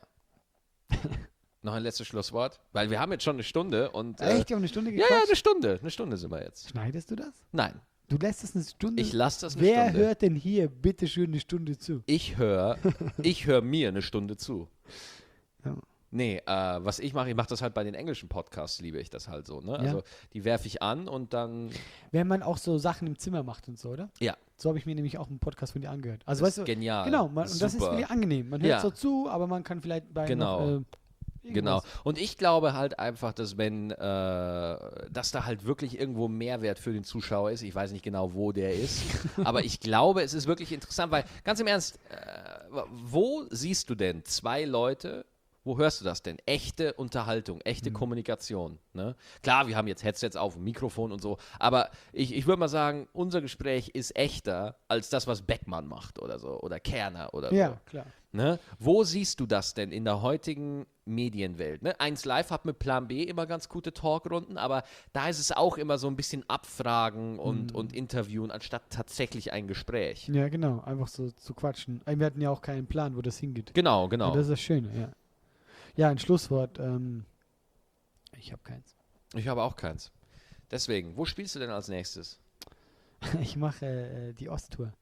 Noch ein letztes Schlusswort? Weil wir haben jetzt schon eine Stunde und... Echt? Wir haben eine Stunde ja, gequatscht? eine Stunde. Eine Stunde sind wir jetzt. Schneidest du das? Nein, Du lässt es eine Stunde? ich lasse das eine Wer Stunde. hört denn hier bitte schön eine Stunde zu? Ich höre mir eine Stunde zu. Ja. Nee, was ich mache das halt bei den englischen Podcasts, liebe ich das halt so. Ne? Ja. Also die werfe ich an und dann... Wenn man auch so Sachen im Zimmer macht und so, oder? Ja. So habe ich mir nämlich auch einen Podcast von dir angehört. Also Das weißt du, ist genial. genau, und das ist Super. wirklich angenehm. Man hört Ja. so zu, aber man kann vielleicht bei Genau. noch, Genau. irgendwas. Und ich glaube halt einfach, dass dass da halt wirklich irgendwo Mehrwert für den Zuschauer ist. Ich weiß nicht genau, wo der ist. Aber ich glaube, es ist wirklich interessant, weil ganz im Ernst, wo siehst du denn zwei Leute, wo hörst du das denn? Echte Unterhaltung, echte Kommunikation. Ne? Klar, wir haben jetzt Headsets auf, ein Mikrofon und so, aber ich würde mal sagen, unser Gespräch ist echter als das, was Beckmann macht oder so, oder Kerner oder so. Ja, klar. Ne? Wo siehst du das denn in der heutigen Medienwelt? Ne? 1Live hat mit Plan B immer ganz gute Talkrunden, aber da ist es auch immer so ein bisschen Abfragen und Interviewen, anstatt tatsächlich ein Gespräch. Ja, genau. Einfach so zu quatschen. Wir hatten ja auch keinen Plan, wo das hingeht. Genau, Ja, genau. das ist das Schöne, ja. Ja, ein Schlusswort. Ich habe keins. Ich habe auch keins. Deswegen, wo spielst du denn als nächstes? Ich mache die Osttour.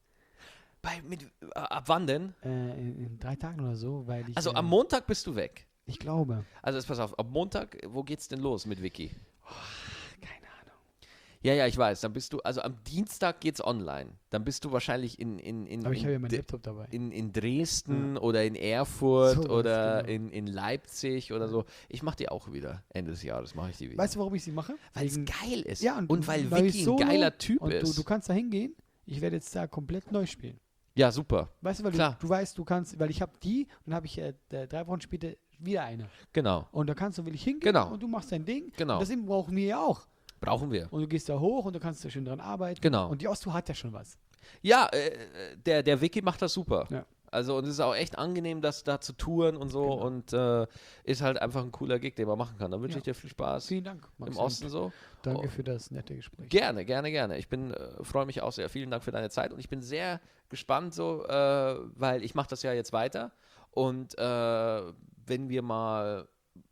Ab wann denn? In 3 Tagen oder so, weil ich. Also am Montag bist du weg. Ich glaube. Also jetzt pass auf, am Montag, wo geht's denn los mit Vicky? Keine Ahnung. Ja, ich weiß. Dann bist du, also am Dienstag geht's online. Dann bist du wahrscheinlich in Aber ich habe ja meinen Laptop dabei. in Dresden oder in Erfurt Sowas, oder genau. in Leipzig oder so. Ich mache die auch wieder. Ende des Jahres mache ich die wieder. Weißt du, warum ich sie mache? weil es Wegen- geil ist. Ja, und weil ich Vicky ein Solo geiler Typ und ist. Du kannst da hingehen. Ich werde jetzt da komplett neu spielen. Ja, super. Weißt du, weil Klar. du weißt, du kannst, weil ich habe die und dann habe ich 3 Wochen später wieder eine. Genau. Und da kannst du wirklich hingehen Genau. und du machst dein Ding. Genau. Und das brauchen wir ja auch. Brauchen wir. Und du gehst da hoch und du kannst da schön dran arbeiten. Genau. Und die Osttour hat ja schon was. Ja, der Vicky macht das super. Ja. Also und es ist auch echt angenehm, das da zu touren und so Genau. und ist halt einfach ein cooler Gig, den man machen kann. Da wünsche Ja. ich dir viel Spaß Vielen Dank, Max. im Osten so. Danke Oh. für das nette Gespräch. Gerne, gerne, gerne. Ich freue mich auch sehr. Vielen Dank für deine Zeit und ich bin sehr gespannt so, weil ich mache das ja jetzt weiter und wenn wir machen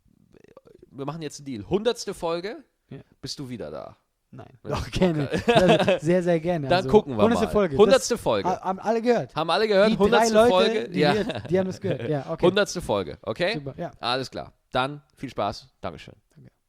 jetzt einen Deal. 100. Folge, Ja. bist du wieder da. Nein, Ja. doch gerne. Also, sehr, sehr gerne. Dann gucken wir 100. mal. Folge. 100. Das Folge. Haben alle gehört. Haben alle gehört? Die 100. 3 Leute, Folge. die, Ja. die haben das gehört. Ja, okay. 100. Folge, okay? Super, ja. Alles klar. Dann viel Spaß. Dankeschön. Danke.